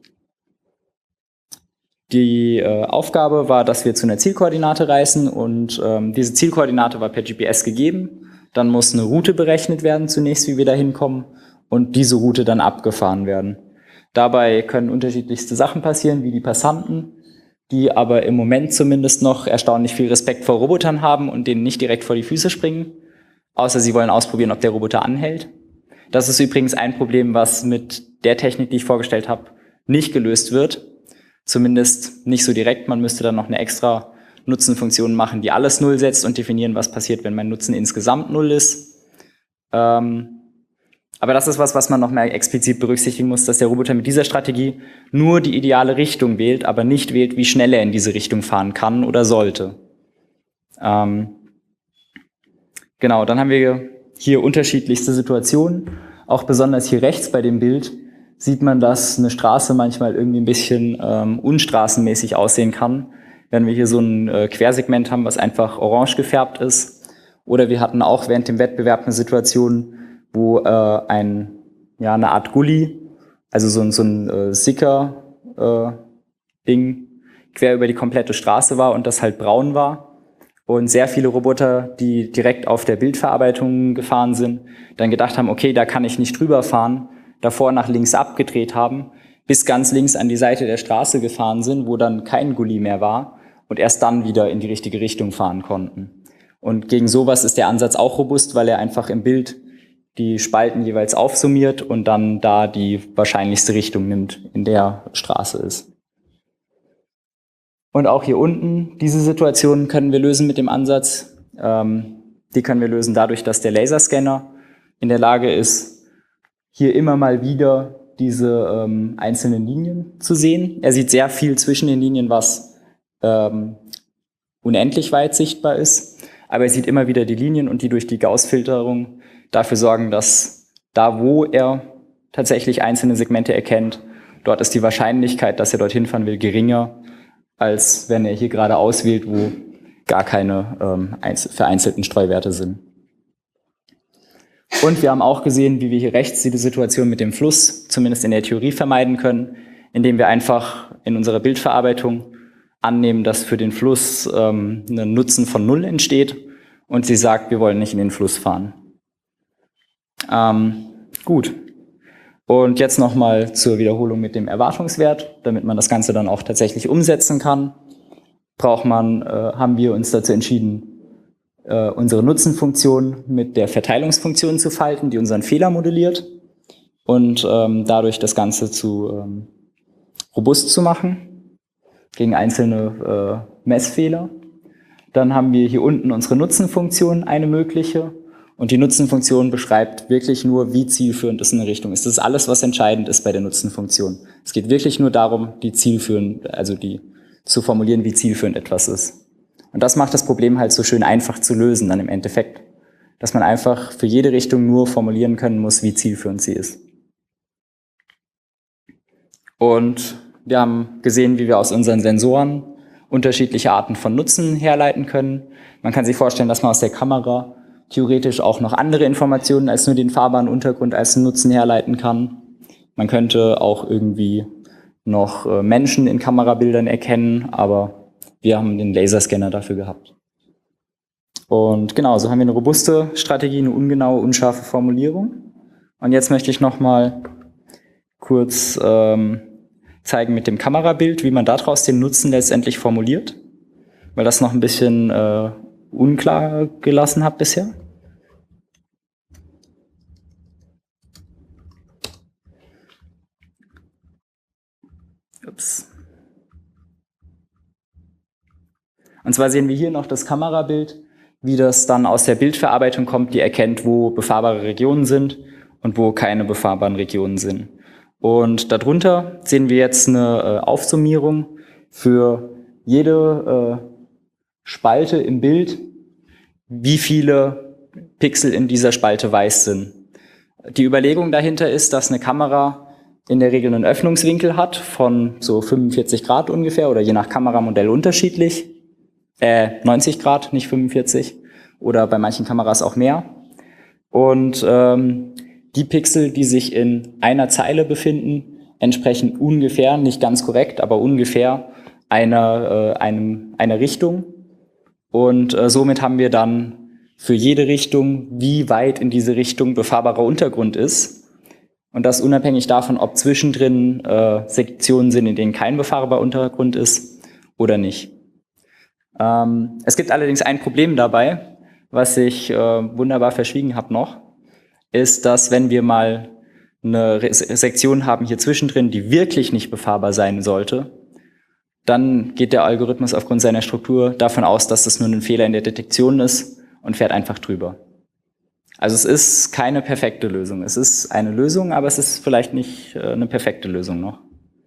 [SPEAKER 1] die äh, Aufgabe war, dass wir zu einer Zielkoordinate reisen und ähm, diese Zielkoordinate war per G P S gegeben. Dann muss eine Route berechnet werden zunächst, wie wir da hinkommen und diese Route dann abgefahren werden. Dabei können unterschiedlichste Sachen passieren, wie die Passanten, die aber im Moment zumindest noch erstaunlich viel Respekt vor Robotern haben und denen nicht direkt vor die Füße springen, außer sie wollen ausprobieren, ob der Roboter anhält. Das ist übrigens ein Problem, was mit der Technik, die ich vorgestellt habe, nicht gelöst wird. Zumindest nicht so direkt. Man müsste dann noch eine extra Nutzenfunktion machen, die alles null setzt und definieren, was passiert, wenn mein Nutzen insgesamt null ist. Ähm, aber das ist was, was man noch mehr explizit berücksichtigen muss, dass der Roboter mit dieser Strategie nur die ideale Richtung wählt, aber nicht wählt, wie schnell er in diese Richtung fahren kann oder sollte. Ähm, genau, dann haben wir hier unterschiedlichste Situationen. Auch besonders hier rechts bei dem Bild sieht man, dass eine Straße manchmal irgendwie ein bisschen ähm, unstraßenmäßig aussehen kann, wenn wir hier so ein äh, Quersegment haben, was einfach orange gefärbt ist. Oder wir hatten auch während dem Wettbewerb eine Situation, wo äh, ein, ja, eine Art Gully, also so ein, so ein äh, Sicker-Ding äh, quer über die komplette Straße war und das halt braun war. Und sehr viele Roboter, die direkt auf der Bildverarbeitung gefahren sind, dann gedacht haben, okay, da kann ich nicht drüber fahren, davor nach links abgedreht haben, bis ganz links an die Seite der Straße gefahren sind, wo dann kein Gully mehr war und erst dann wieder in die richtige Richtung fahren konnten. Und gegen sowas ist der Ansatz auch robust, weil er einfach im Bild die Spalten jeweils aufsummiert und dann da die wahrscheinlichste Richtung nimmt, in der Straße ist. Und auch hier unten, diese Situation können wir lösen mit dem Ansatz. Ähm, die können wir lösen dadurch, dass der Laserscanner in der Lage ist, hier immer mal wieder diese ähm, einzelnen Linien zu sehen. Er sieht sehr viel zwischen den Linien, was ähm, unendlich weit sichtbar ist. Aber er sieht immer wieder die Linien und die durch die Gauss-Filterung dafür sorgen, dass da, wo er tatsächlich einzelne Segmente erkennt, dort ist die Wahrscheinlichkeit, dass er dorthin fahren will, geringer, als wenn er hier gerade auswählt, wo gar keine ähm, vereinzelten Streuwerte sind. Und wir haben auch gesehen, wie wir hier rechts diese Situation mit dem Fluss zumindest in der Theorie vermeiden können, indem wir einfach in unserer Bildverarbeitung annehmen, dass für den Fluss ähm, ein Nutzen von Null entsteht und sie sagt, wir wollen nicht in den Fluss fahren. Ähm, gut. Und jetzt nochmal zur Wiederholung mit dem Erwartungswert, damit man das Ganze dann auch tatsächlich umsetzen kann. Braucht man, äh, haben wir uns dazu entschieden, äh, unsere Nutzenfunktion mit der Verteilungsfunktion zu falten, die unseren Fehler modelliert und ähm, dadurch das Ganze zu ähm, robust zu machen gegen einzelne äh, Messfehler. Dann haben wir hier unten unsere Nutzenfunktion, eine mögliche. Und die Nutzenfunktion beschreibt wirklich nur, wie zielführend es in eine Richtung ist. Das ist alles, was entscheidend ist bei der Nutzenfunktion. Es geht wirklich nur darum, die zielführend, also die zu formulieren, wie zielführend etwas ist. Und das macht das Problem halt so schön einfach zu lösen dann im Endeffekt, dass man einfach für jede Richtung nur formulieren können muss, wie zielführend sie ist. Und wir haben gesehen, wie wir aus unseren Sensoren unterschiedliche Arten von Nutzen herleiten können. Man kann sich vorstellen, dass man aus der Kamera theoretisch auch noch andere Informationen als nur den fahrbaren Untergrund als Nutzen herleiten kann. Man könnte auch irgendwie noch Menschen in Kamerabildern erkennen, aber wir haben den Laserscanner dafür gehabt. Und genau, so haben wir eine robuste Strategie, eine ungenaue, unscharfe Formulierung. Und jetzt möchte ich noch mal kurz ähm, zeigen mit dem Kamerabild, wie man daraus den Nutzen letztendlich formuliert, weil das noch ein bisschen äh, unklar gelassen habe bisher. Ups. Und zwar sehen wir hier noch das Kamerabild, wie das dann aus der Bildverarbeitung kommt, die erkennt, wo befahrbare Regionen sind und wo keine befahrbaren Regionen sind. Und darunter sehen wir jetzt eine äh, Aufsummierung für jede äh, Spalte im Bild, wie viele Pixel in dieser Spalte weiß sind. Die Überlegung dahinter ist, dass eine Kamera in der Regel einen Öffnungswinkel hat von so fünfundvierzig Grad ungefähr oder je nach Kameramodell unterschiedlich. Äh, neunzig Grad, nicht fünfundvierzig, oder bei manchen Kameras auch mehr. Und ähm, die Pixel, die sich in einer Zeile befinden, entsprechen ungefähr, nicht ganz korrekt, aber ungefähr einer, äh, einem, einer Richtung. Und äh, somit haben wir dann für jede Richtung, wie weit in diese Richtung befahrbarer Untergrund ist. Und das unabhängig davon, ob zwischendrin äh, Sektionen sind, in denen kein befahrbarer Untergrund ist oder nicht. Ähm, es gibt allerdings ein Problem dabei, was ich äh, wunderbar verschwiegen habe noch, ist, dass wenn wir mal eine Re Sektion haben hier zwischendrin, die wirklich nicht befahrbar sein sollte, dann geht der Algorithmus aufgrund seiner Struktur davon aus, dass das nur ein Fehler in der Detektion ist und fährt einfach drüber. Also es ist keine perfekte Lösung. Es ist eine Lösung, aber es ist vielleicht nicht äh, eine perfekte Lösung noch.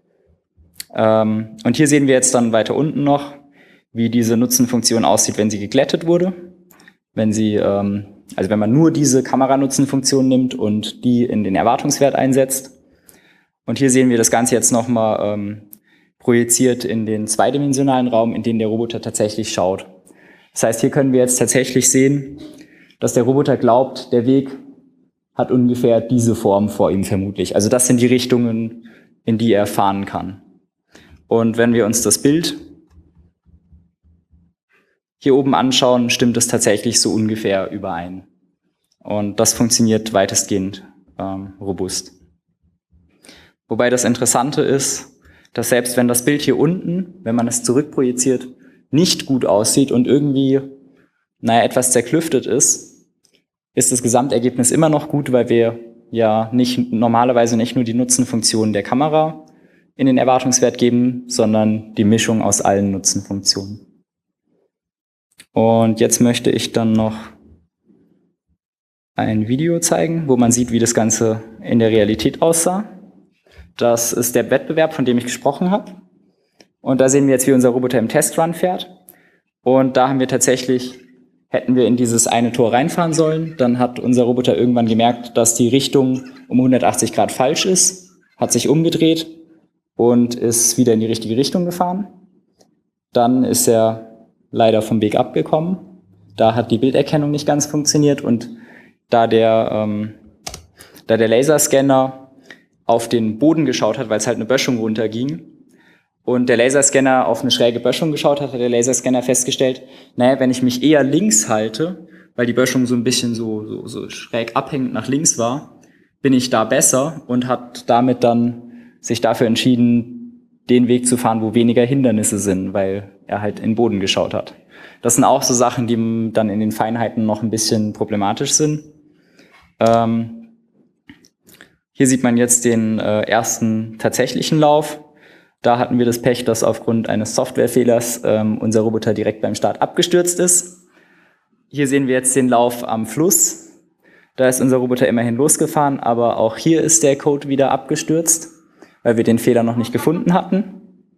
[SPEAKER 1] Ähm, und hier sehen wir jetzt dann weiter unten noch, wie diese Nutzenfunktion aussieht, wenn sie geglättet wurde. Wenn sie, ähm, also wenn man nur diese Kameranutzenfunktion nimmt und die in den Erwartungswert einsetzt. Und hier sehen wir das Ganze jetzt nochmal ähm, projiziert in den zweidimensionalen Raum, in den der Roboter tatsächlich schaut. Das heißt, hier können wir jetzt tatsächlich sehen, dass der Roboter glaubt, der Weg hat ungefähr diese Form vor ihm vermutlich. Also das sind die Richtungen, in die er fahren kann. Und wenn wir uns das Bild hier oben anschauen, stimmt es tatsächlich so ungefähr überein. Und das funktioniert weitestgehend ähm, robust. Wobei das Interessante ist, dass selbst wenn das Bild hier unten, wenn man es zurückprojiziert, nicht gut aussieht und irgendwie, naja, etwas zerklüftet ist, ist das Gesamtergebnis immer noch gut, weil wir ja nicht normalerweise nicht nur die Nutzenfunktionen der Kamera in den Erwartungswert geben, sondern die Mischung aus allen Nutzenfunktionen. Und jetzt möchte ich dann noch ein Video zeigen, wo man sieht, wie das Ganze in der Realität aussah. Das ist der Wettbewerb, von dem ich gesprochen habe. Und da sehen wir jetzt, wie unser Roboter im Testrun fährt. Und da haben wir tatsächlich, hätten wir in dieses eine Tor reinfahren sollen, dann hat unser Roboter irgendwann gemerkt, dass die Richtung um hundertachtzig Grad falsch ist, hat sich umgedreht und ist wieder in die richtige Richtung gefahren. Dann ist er leider vom Weg abgekommen. Da hat die Bilderkennung nicht ganz funktioniert und da der, ähm, da der Laserscanner auf den Boden geschaut hat, weil es halt eine Böschung runterging und der Laserscanner auf eine schräge Böschung geschaut hat, hat der Laserscanner festgestellt, naja, wenn ich mich eher links halte, weil die Böschung so ein bisschen so, so, so schräg abhängend nach links war, bin ich da besser und hat damit dann sich dafür entschieden, den Weg zu fahren, wo weniger Hindernisse sind, weil er halt in den Boden geschaut hat. Das sind auch so Sachen, die dann in den Feinheiten noch ein bisschen problematisch sind. Ähm, hier sieht man jetzt den äh, ersten tatsächlichen Lauf. Da hatten wir das Pech, dass aufgrund eines Softwarefehlers ähm, unser Roboter direkt beim Start abgestürzt ist. Hier sehen wir jetzt den Lauf am Fluss. Da ist unser Roboter immerhin losgefahren, aber auch hier ist der Code wieder abgestürzt, weil wir den Fehler noch nicht gefunden hatten.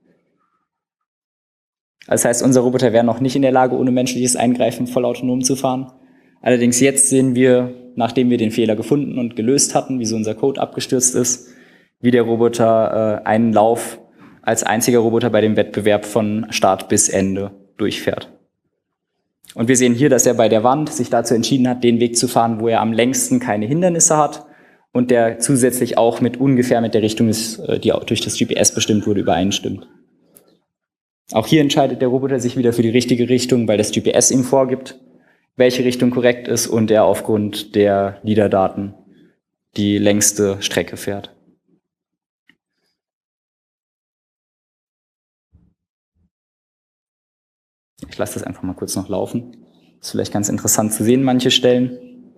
[SPEAKER 1] Das heißt, unser Roboter wäre noch nicht in der Lage, ohne menschliches Eingreifen voll autonom zu fahren. Allerdings jetzt sehen wir, nachdem wir den Fehler gefunden und gelöst hatten, wieso unser Code abgestürzt ist, wie der Roboter äh, einen Lauf als einziger Roboter bei dem Wettbewerb von Start bis Ende durchfährt. Und wir sehen hier, dass er bei der Wand sich dazu entschieden hat, den Weg zu fahren, wo er am längsten keine Hindernisse hat und der zusätzlich auch mit ungefähr mit der Richtung, des, die durch das G P S bestimmt wurde, übereinstimmt. Auch hier entscheidet der Roboter sich wieder für die richtige Richtung, weil das G P S ihm vorgibt, welche Richtung korrekt ist und er aufgrund der LiDAR-Daten die längste Strecke fährt. Ich lasse das einfach mal kurz noch laufen. Das ist vielleicht ganz interessant zu sehen, manche Stellen.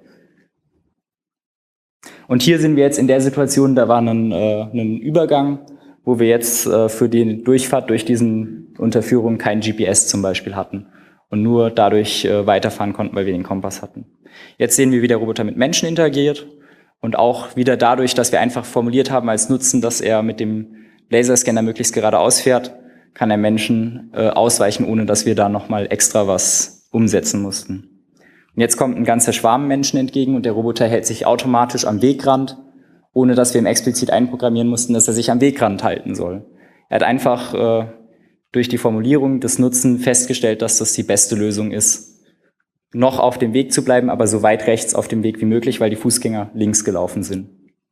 [SPEAKER 1] Und hier sind wir jetzt in der Situation, da war ein, äh, ein Übergang, wo wir jetzt äh, für die Durchfahrt durch diesen Unterführung kein G P S zum Beispiel hatten und nur dadurch äh, weiterfahren konnten, weil wir den Kompass hatten. Jetzt sehen wir, wie der Roboter mit Menschen interagiert und auch wieder dadurch, dass wir einfach formuliert haben als Nutzen, dass er mit dem Laserscanner möglichst geradeaus fährt, kann er Menschen äh, ausweichen, ohne dass wir da nochmal extra was umsetzen mussten. Und jetzt kommt ein ganzer Schwarm Menschen entgegen und der Roboter hält sich automatisch am Wegrand, ohne dass wir ihm explizit einprogrammieren mussten, dass er sich am Wegrand halten soll. Er hat einfach äh, durch die Formulierung des Nutzen festgestellt, dass das die beste Lösung ist, noch auf dem Weg zu bleiben, aber so weit rechts auf dem Weg wie möglich, weil die Fußgänger links gelaufen sind.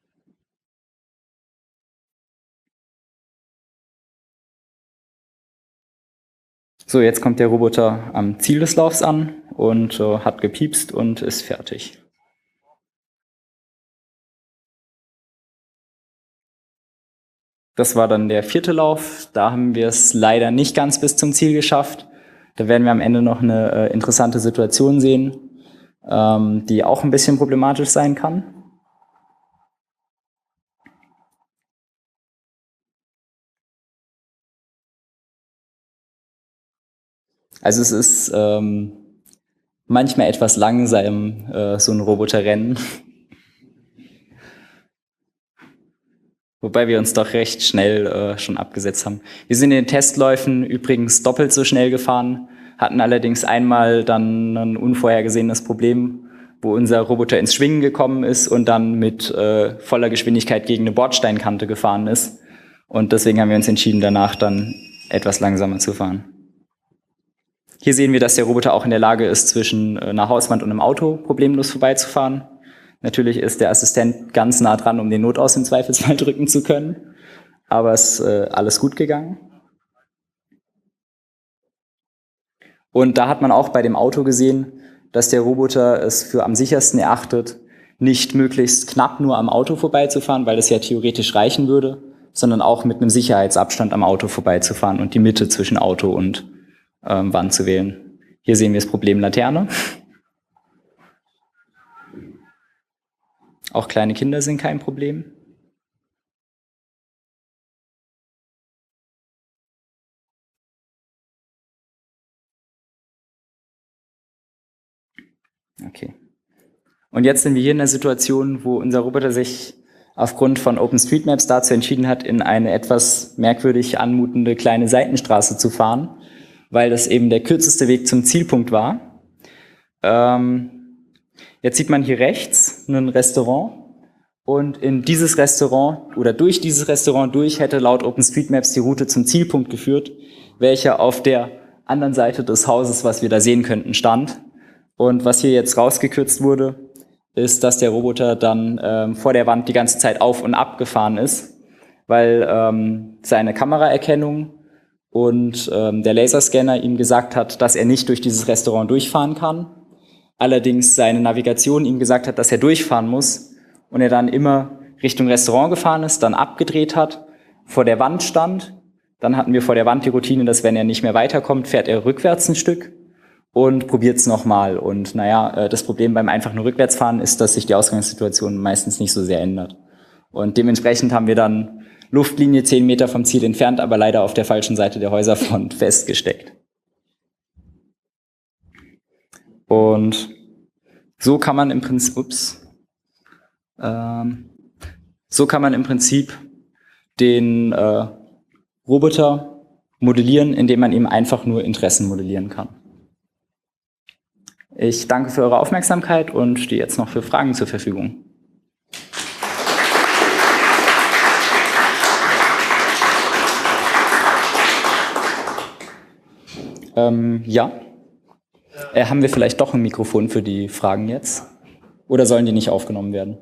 [SPEAKER 1] So, jetzt kommt der Roboter am Ziel des Laufs an und äh, hat gepiepst und ist fertig. Das war dann der vierte Lauf. Da haben wir es leider nicht ganz bis zum Ziel geschafft. Da werden wir am Ende noch eine äh, interessante Situation sehen, ähm, die auch ein bisschen problematisch sein kann. Also es ist ähm, manchmal etwas langsam, äh, so ein Roboterrennen. Wobei wir uns doch recht schnell äh, schon abgesetzt haben. Wir sind in den Testläufen übrigens doppelt so schnell gefahren, hatten allerdings einmal dann ein unvorhergesehenes Problem, wo unser Roboter ins Schwingen gekommen ist und dann mit äh, voller Geschwindigkeit gegen eine Bordsteinkante gefahren ist. Und deswegen haben wir uns entschieden, danach dann etwas langsamer zu fahren. Hier sehen wir, dass der Roboter auch in der Lage ist, zwischen einer Hauswand und einem Auto problemlos vorbeizufahren. Natürlich ist der Assistent ganz nah dran, um den Notaus im Zweifelsfall drücken zu können. Aber es ist äh, alles gut gegangen. Und da hat man auch bei dem Auto gesehen, dass der Roboter es für am sichersten erachtet, nicht möglichst knapp nur am Auto vorbeizufahren, weil das ja theoretisch reichen würde, sondern auch mit einem Sicherheitsabstand am Auto vorbeizufahren und die Mitte zwischen Auto und ähm, Wand zu wählen. Hier sehen wir das Problem Laterne. Auch kleine Kinder sind kein Problem. Okay. Und jetzt sind wir hier in der Situation, wo unser Roboter sich aufgrund von OpenStreetMaps dazu entschieden hat, in eine etwas merkwürdig anmutende kleine Seitenstraße zu fahren, weil das eben der kürzeste Weg zum Zielpunkt war. Ähm, jetzt sieht man hier rechts ein Restaurant und in dieses Restaurant oder durch dieses Restaurant durch hätte laut OpenStreetMaps die Route zum Zielpunkt geführt, welcher auf der anderen Seite des Hauses, was wir da sehen könnten, stand. Und was hier jetzt rausgekürzt wurde, ist, dass der Roboter dann ähm, vor der Wand die ganze Zeit auf und ab gefahren ist, weil ähm, seine Kameraerkennung und ähm, der Laserscanner ihm gesagt hat, dass er nicht durch dieses Restaurant durchfahren kann. Allerdings seine Navigation ihm gesagt hat, dass er durchfahren muss und er dann immer Richtung Restaurant gefahren ist, dann abgedreht hat, vor der Wand stand. Dann hatten wir vor der Wand die Routine, dass wenn er nicht mehr weiterkommt, fährt er rückwärts ein Stück und probiert es nochmal. Und naja, das Problem beim einfach nur Rückwärtsfahren ist, dass sich die Ausgangssituation meistens nicht so sehr ändert. Und dementsprechend haben wir dann Luftlinie zehn Meter vom Ziel entfernt, aber leider auf der falschen Seite der Häuserfront festgesteckt. Und so kann man im Prinzip, ups, ähm, so kann man im Prinzip den äh, Roboter modellieren, indem man ihm einfach nur Interessen modellieren kann. Ich danke für eure Aufmerksamkeit und stehe jetzt noch für Fragen zur Verfügung. Ähm, ja. Äh, haben wir vielleicht doch ein Mikrofon für die Fragen jetzt? Oder sollen die nicht aufgenommen werden?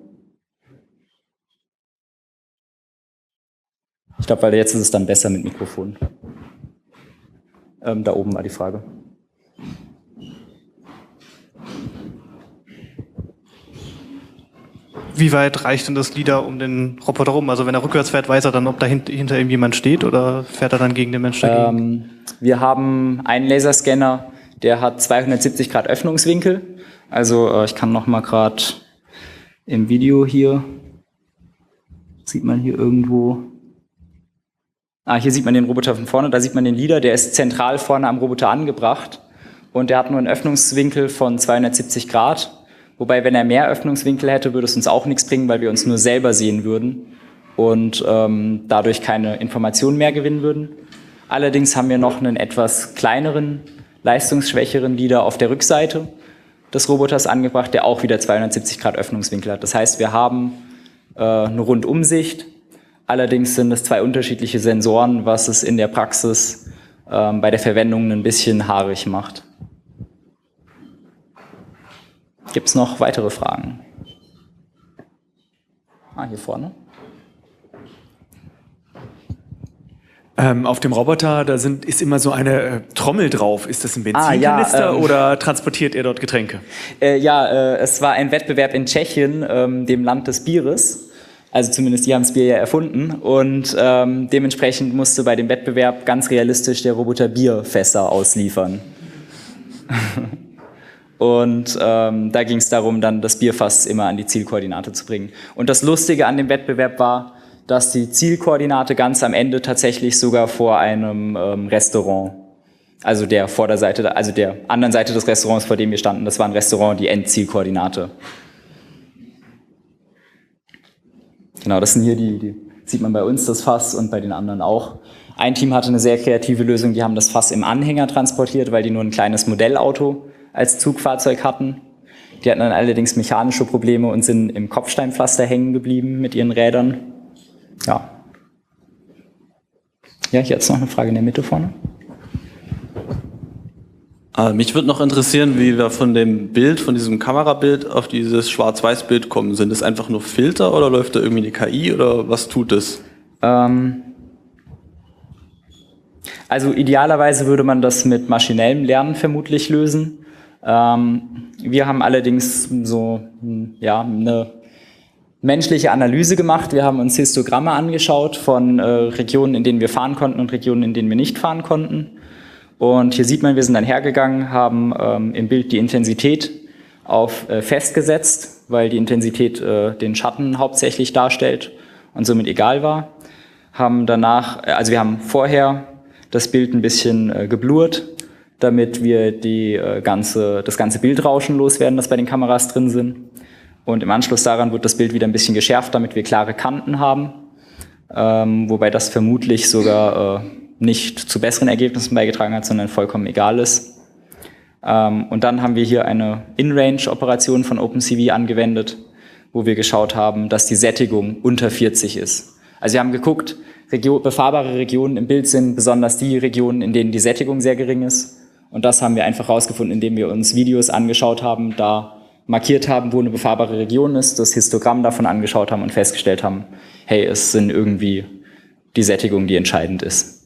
[SPEAKER 1] Ich glaube, weil jetzt ist es dann besser mit Mikrofon. Ähm, da oben war die Frage.
[SPEAKER 4] Wie weit reicht denn das LiDAR um den Roboter rum? Also wenn er rückwärts fährt, weiß er dann, ob dahinter hinter ihm jemand steht oder fährt er dann gegen den Menschen dagegen?
[SPEAKER 1] Ähm, wir haben einen Laserscanner, Der hat zweihundertsiebzig Grad Öffnungswinkel. Also äh, ich kann noch mal gerade im Video hier, sieht man hier irgendwo, ah, hier sieht man den Roboter von vorne, da sieht man den Leader, der ist zentral vorne am Roboter angebracht und der hat nur einen Öffnungswinkel von zweihundertsiebzig Grad. Wobei, wenn er mehr Öffnungswinkel hätte, würde es uns auch nichts bringen, weil wir uns nur selber sehen würden und ähm, dadurch keine Informationen mehr gewinnen würden. Allerdings haben wir noch einen etwas kleineren, leistungsschwächeren Leader auf der Rückseite des Roboters angebracht, der auch wieder zweihundertsiebzig Grad Öffnungswinkel hat. Das heißt, wir haben äh, eine Rundumsicht. Allerdings sind es zwei unterschiedliche Sensoren, was es in der Praxis äh, bei der Verwendung ein bisschen haarig macht. Gibt es noch weitere Fragen? Ah, hier vorne.
[SPEAKER 5] Ähm, auf dem Roboter, da sind, ist immer so eine äh, Trommel drauf. Ist das ein Benzinkanister
[SPEAKER 1] ah, ja, ähm,
[SPEAKER 5] oder transportiert er dort Getränke?
[SPEAKER 1] Äh, ja, äh, es war ein Wettbewerb in Tschechien, ähm, dem Land des Bieres. Also zumindest die haben das Bier ja erfunden. Und ähm, dementsprechend musste bei dem Wettbewerb ganz realistisch der Roboter Bierfässer ausliefern. Und ähm, da ging es darum, dann das Bierfass immer an die Zielkoordinate zu bringen. Und das Lustige an dem Wettbewerb war, dass die Zielkoordinate ganz am Ende tatsächlich sogar vor einem ähm, Restaurant, also der Vorderseite, also der anderen Seite des Restaurants, vor dem wir standen, das war ein Restaurant, die Endzielkoordinate. Genau, das sind hier die, die, sieht man bei uns das Fass und bei den anderen auch. Ein Team hatte eine sehr kreative Lösung, die haben das Fass im Anhänger transportiert, weil die nur ein kleines Modellauto als Zugfahrzeug hatten. Die hatten dann allerdings mechanische Probleme und sind im Kopfsteinpflaster hängen geblieben mit ihren Rädern. Ja. Ja, hier jetzt noch eine Frage in der Mitte vorne.
[SPEAKER 2] Äh, mich würde noch interessieren, wie wir von dem Bild, von diesem Kamerabild auf dieses Schwarz-Weiß-Bild kommen. Sind das einfach nur Filter oder läuft da irgendwie eine K I oder was tut es?
[SPEAKER 1] Ähm, also idealerweise würde man das mit maschinellem Lernen vermutlich lösen. Ähm, wir haben allerdings so ja, eine menschliche Analyse gemacht. Wir haben uns Histogramme angeschaut von äh, Regionen, in denen wir fahren konnten und Regionen, in denen wir nicht fahren konnten. Und hier sieht man, wir sind dann hergegangen, haben ähm, im Bild die Intensität auf äh, festgesetzt, weil die Intensität äh, den Schatten hauptsächlich darstellt und somit egal war. Haben danach, also wir haben vorher das Bild ein bisschen äh, geblurrt, damit wir die, äh, ganze, das ganze Bildrauschen loswerden, das bei den Kameras drin sind. Und im Anschluss daran wird das Bild wieder ein bisschen geschärft, damit wir klare Kanten haben. Ähm, wobei das vermutlich sogar äh, nicht zu besseren Ergebnissen beigetragen hat, sondern vollkommen egal ist. Ähm, und dann haben wir hier eine In-Range-Operation von OpenCV angewendet, wo wir geschaut haben, dass die Sättigung unter vierzig ist. Also wir haben geguckt, Regio- befahrbare Regionen im Bild sind besonders die Regionen, in denen die Sättigung sehr gering ist. Und das haben wir einfach rausgefunden, indem wir uns Videos angeschaut haben, da markiert haben, wo eine befahrbare Region ist, das Histogramm davon angeschaut haben und festgestellt haben, hey, es sind irgendwie die Sättigung, die entscheidend ist.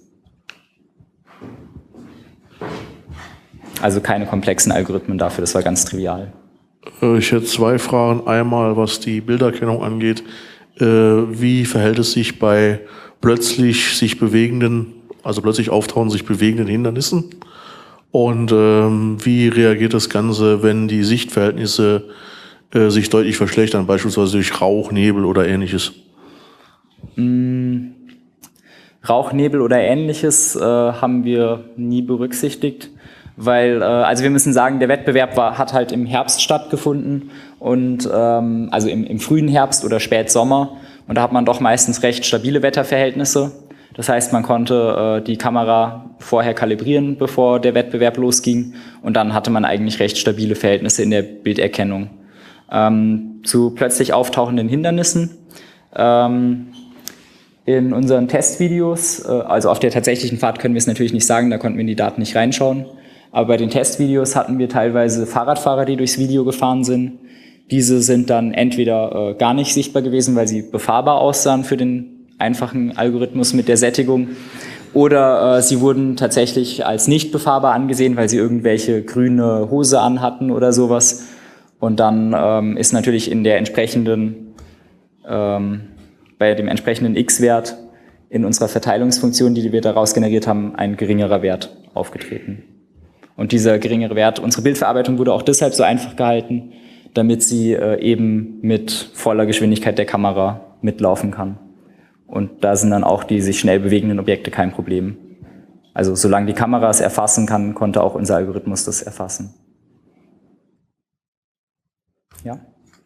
[SPEAKER 1] Also keine komplexen Algorithmen dafür, das war ganz trivial.
[SPEAKER 6] Ich hätte zwei Fragen. Einmal, was die Bilderkennung angeht. Wie verhält es sich bei plötzlich sich bewegenden, also plötzlich auftauchen, sich bewegenden Hindernissen? Und ähm, wie reagiert das Ganze, wenn die Sichtverhältnisse äh, sich deutlich verschlechtern, beispielsweise durch Rauch, Nebel oder Ähnliches?
[SPEAKER 1] Mm, Rauch, Nebel oder Ähnliches äh, haben wir nie berücksichtigt, weil, äh, also wir müssen sagen, der Wettbewerb war, hat halt im Herbst stattgefunden und ähm, also im, im frühen Herbst oder Spätsommer und da hat man doch meistens recht stabile Wetterverhältnisse. Das heißt, man konnte äh, die Kamera vorher kalibrieren, bevor der Wettbewerb losging. Und dann hatte man eigentlich recht stabile Verhältnisse in der Bilderkennung. Ähm, zu plötzlich auftauchenden Hindernissen. Ähm, in unseren Testvideos, äh, also auf der tatsächlichen Fahrt können wir es natürlich nicht sagen, da konnten wir in die Daten nicht reinschauen. Aber bei den Testvideos hatten wir teilweise Fahrradfahrer, die durchs Video gefahren sind. Diese sind dann entweder äh, gar nicht sichtbar gewesen, weil sie befahrbar aussahen für den einfachen Algorithmus mit der Sättigung. Oder äh, sie wurden tatsächlich als nicht befahrbar angesehen, weil sie irgendwelche grüne Hose anhatten oder sowas. Und dann ähm, ist natürlich in der entsprechenden, ähm, bei dem entsprechenden X-Wert in unserer Verteilungsfunktion, die wir daraus generiert haben, ein geringerer Wert aufgetreten. Und dieser geringere Wert, unsere Bildverarbeitung wurde auch deshalb so einfach gehalten, damit sie äh, eben mit voller Geschwindigkeit der Kamera mitlaufen kann. Und da sind dann auch die sich schnell bewegenden Objekte kein Problem. Also solange die Kamera es erfassen kann, konnte auch unser Algorithmus das erfassen. Ja?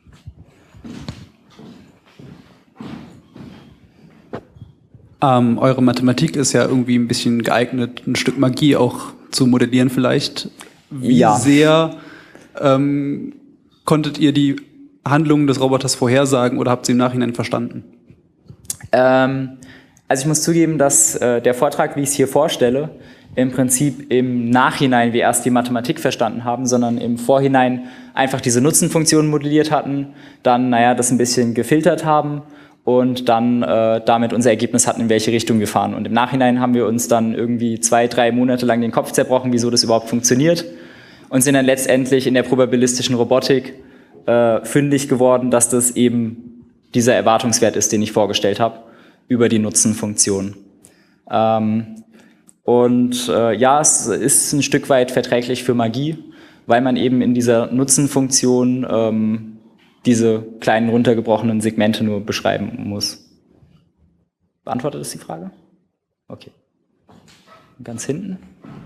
[SPEAKER 7] Ähm, eure Mathematik ist ja irgendwie ein bisschen geeignet, ein Stück Magie auch zu modellieren vielleicht. Wie
[SPEAKER 1] ja.
[SPEAKER 7] sehr ähm, konntet ihr die Handlungen des Roboters vorhersagen oder habt ihr im Nachhinein verstanden?
[SPEAKER 1] Ähm, also ich muss zugeben, dass äh, der Vortrag, wie ich es hier vorstelle, im Prinzip im Nachhinein wir erst die Mathematik verstanden haben, sondern im Vorhinein einfach diese Nutzenfunktionen modelliert hatten, dann, naja, das ein bisschen gefiltert haben und dann äh, damit unser Ergebnis hatten, in welche Richtung wir fahren. Und im Nachhinein haben wir uns dann irgendwie zwei, drei Monate lang den Kopf zerbrochen, wieso das überhaupt funktioniert, und sind dann letztendlich in der probabilistischen Robotik äh, fündig geworden, dass das eben dieser Erwartungswert ist, den ich vorgestellt habe, über die Nutzenfunktion. Ähm, und äh, ja, es ist ein Stück weit verträglich für Magie, weil man eben in dieser Nutzenfunktion ähm, diese kleinen runtergebrochenen Segmente nur beschreiben muss. Beantwortet das die Frage? Okay. Ganz hinten.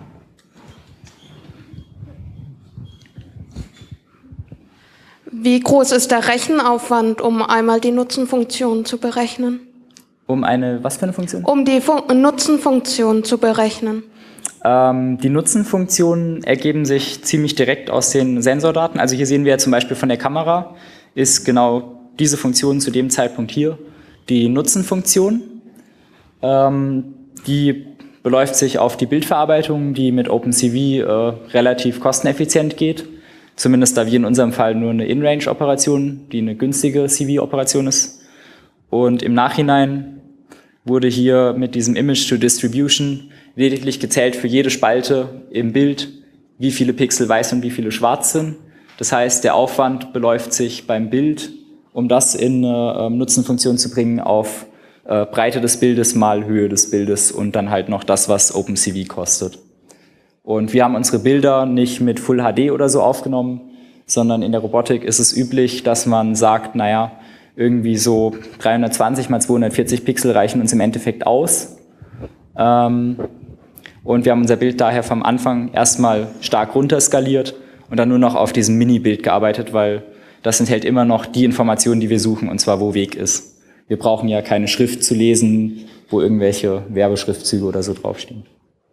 [SPEAKER 8] Wie groß ist der Rechenaufwand, um einmal die Nutzenfunktion zu berechnen?
[SPEAKER 1] Um eine, was für eine Funktion?
[SPEAKER 8] Um die Fun- Nutzenfunktion zu berechnen.
[SPEAKER 1] Ähm, die Nutzenfunktionen ergeben sich ziemlich direkt aus den Sensordaten. Also hier sehen wir ja zum Beispiel von der Kamera, ist genau diese Funktion zu dem Zeitpunkt hier die Nutzenfunktion. Ähm, die beläuft sich auf die Bildverarbeitung, die mit OpenCV äh, relativ kosteneffizient geht. Zumindest da wir in unserem Fall nur eine In-Range-Operation, die eine günstige C V-Operation ist. Und im Nachhinein wurde hier mit diesem Image-to-Distribution lediglich gezählt für jede Spalte im Bild, wie viele Pixel weiß und wie viele schwarz sind. Das heißt, der Aufwand beläuft sich beim Bild, um das in eine äh, Nutzenfunktion zu bringen, auf äh, Breite des Bildes mal Höhe des Bildes und dann halt noch das, was OpenCV kostet. Und wir haben unsere Bilder nicht mit Full H D oder so aufgenommen, sondern in der Robotik ist es üblich, dass man sagt, naja, irgendwie so dreihundertzwanzig mal zweihundertvierzig Pixel reichen uns im Endeffekt aus. Ähm, und wir haben unser Bild daher vom Anfang erstmal stark runterskaliert und dann nur noch auf diesem Mini-Bild gearbeitet, weil das enthält immer noch die Informationen, die wir suchen, und zwar wo Weg ist. Wir brauchen ja keine Schrift zu lesen, wo irgendwelche Werbeschriftzüge oder so draufstehen.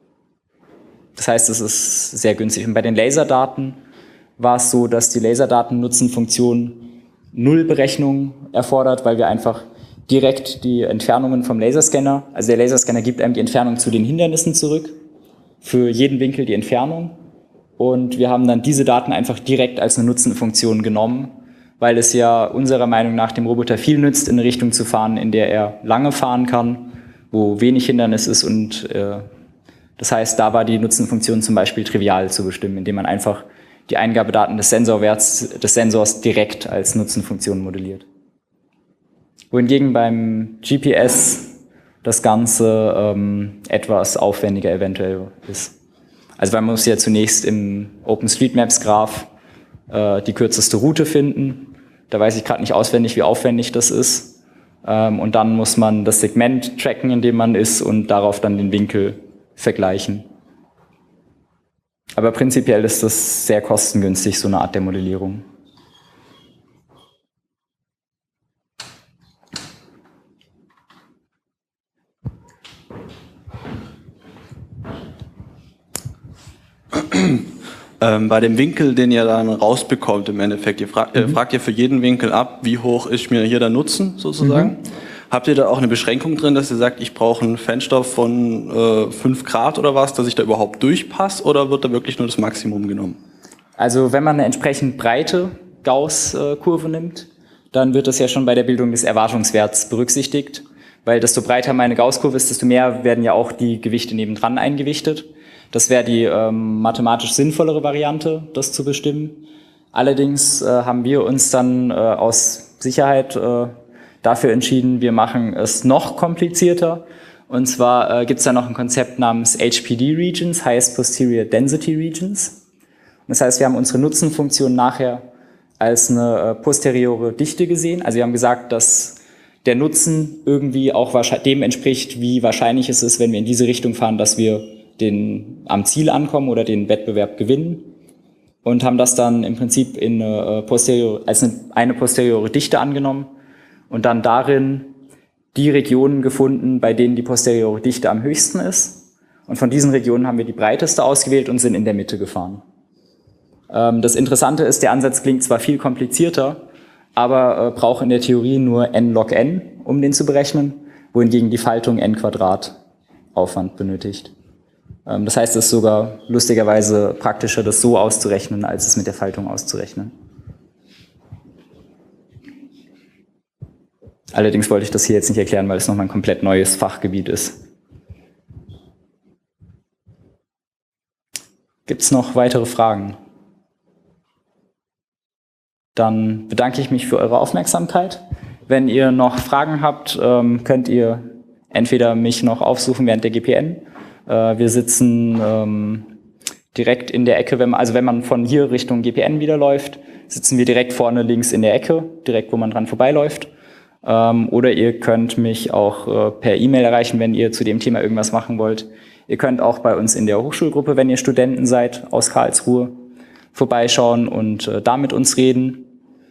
[SPEAKER 1] Das heißt, es ist sehr günstig. Und bei den Laserdaten war es so, dass die Laserdaten-Nutzenfunktion null Berechnung erfordert, weil wir einfach direkt die Entfernungen vom Laserscanner, also der Laserscanner gibt einem die Entfernung zu den Hindernissen zurück, für jeden Winkel die Entfernung. Und wir haben dann diese Daten einfach direkt als eine Nutzenfunktion genommen, weil es ja unserer Meinung nach dem Roboter viel nützt, in eine Richtung zu fahren, in der er lange fahren kann, wo wenig Hindernis ist. Und äh, das heißt, da war die Nutzenfunktion zum Beispiel trivial zu bestimmen, indem man einfach die Eingabedaten des Sensorwerts des Sensors direkt als Nutzenfunktion modelliert. Wohingegen beim G P S das Ganze ähm, etwas aufwendiger eventuell ist. Also man muss ja zunächst im OpenStreetMaps-Graph äh, die kürzeste Route finden. Da weiß ich gerade nicht auswendig, wie aufwendig das ist. Ähm, und dann muss man das Segment tracken, in dem man ist, und darauf dann den Winkel vergleichen. Aber prinzipiell ist das sehr kostengünstig, so eine Art der Modellierung.
[SPEAKER 9] Ähm, bei dem Winkel, den ihr dann rausbekommt im Endeffekt, ihr fragt, mhm. ihr fragt ihr für jeden Winkel ab, wie hoch ist mir hier der Nutzen sozusagen. Mhm. Habt ihr da auch eine Beschränkung drin, dass ihr sagt, ich brauche einen Fenster von äh, fünf Grad oder was, dass ich da überhaupt durchpasse, oder wird da wirklich nur das Maximum genommen?
[SPEAKER 1] Also wenn man eine entsprechend breite Gauss-Kurve nimmt, dann wird das ja schon bei der Bildung des Erwartungswerts berücksichtigt, weil desto breiter meine Gauss-Kurve ist, desto mehr werden ja auch die Gewichte nebendran eingewichtet. Das wäre die ähm, mathematisch sinnvollere Variante, das zu bestimmen. Allerdings äh, haben wir uns dann äh, aus Sicherheit äh, dafür entschieden, wir machen es noch komplizierter Und zwar äh, gibt es da noch ein Konzept namens H P D Regions, Highest Posterior Density Regions. Das heißt, wir haben unsere Nutzenfunktion nachher als eine äh, posteriore Dichte gesehen. Also wir haben gesagt, dass der Nutzen irgendwie auch dem entspricht, wie wahrscheinlich es ist, wenn wir in diese Richtung fahren, dass wir den, am Ziel ankommen oder den Wettbewerb gewinnen. Und haben das dann im Prinzip in eine posteriore, als eine, eine posteriore Dichte angenommen und dann darin die Regionen gefunden, bei denen die posteriore Dichte am höchsten ist. Und von diesen Regionen haben wir die breiteste ausgewählt und sind in der Mitte gefahren. Ähm, das Interessante ist, der Ansatz klingt zwar viel komplizierter, aber äh, braucht in der Theorie nur n log n, um den zu berechnen, wohingegen die Faltung n Quadrat Aufwand benötigt. Ähm, das heißt, es ist sogar lustigerweise praktischer, das so auszurechnen, als es mit der Faltung auszurechnen. Allerdings wollte ich das hier jetzt nicht erklären, weil es nochmal ein komplett neues Fachgebiet ist. Gibt es noch weitere Fragen? Dann bedanke ich mich für eure Aufmerksamkeit. Wenn ihr noch Fragen habt, könnt ihr entweder mich noch aufsuchen während der G P N. Wir sitzen direkt in der Ecke, wenn man, also wenn man von hier Richtung G P N wieder läuft, sitzen wir direkt vorne links in der Ecke, direkt wo man dran vorbeiläuft. Oder ihr könnt mich auch per E-Mail erreichen, wenn ihr zu dem Thema irgendwas machen wollt. Ihr könnt auch bei uns in der Hochschulgruppe, wenn ihr Studenten seid, aus Karlsruhe, vorbeischauen und da mit uns reden.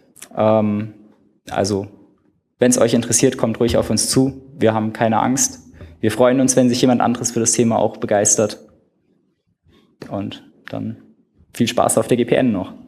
[SPEAKER 1] Also, wenn es euch interessiert, kommt ruhig auf uns zu. Wir haben keine Angst. Wir freuen uns, wenn sich jemand anderes für das Thema auch begeistert. Und dann viel Spaß auf der G P N noch.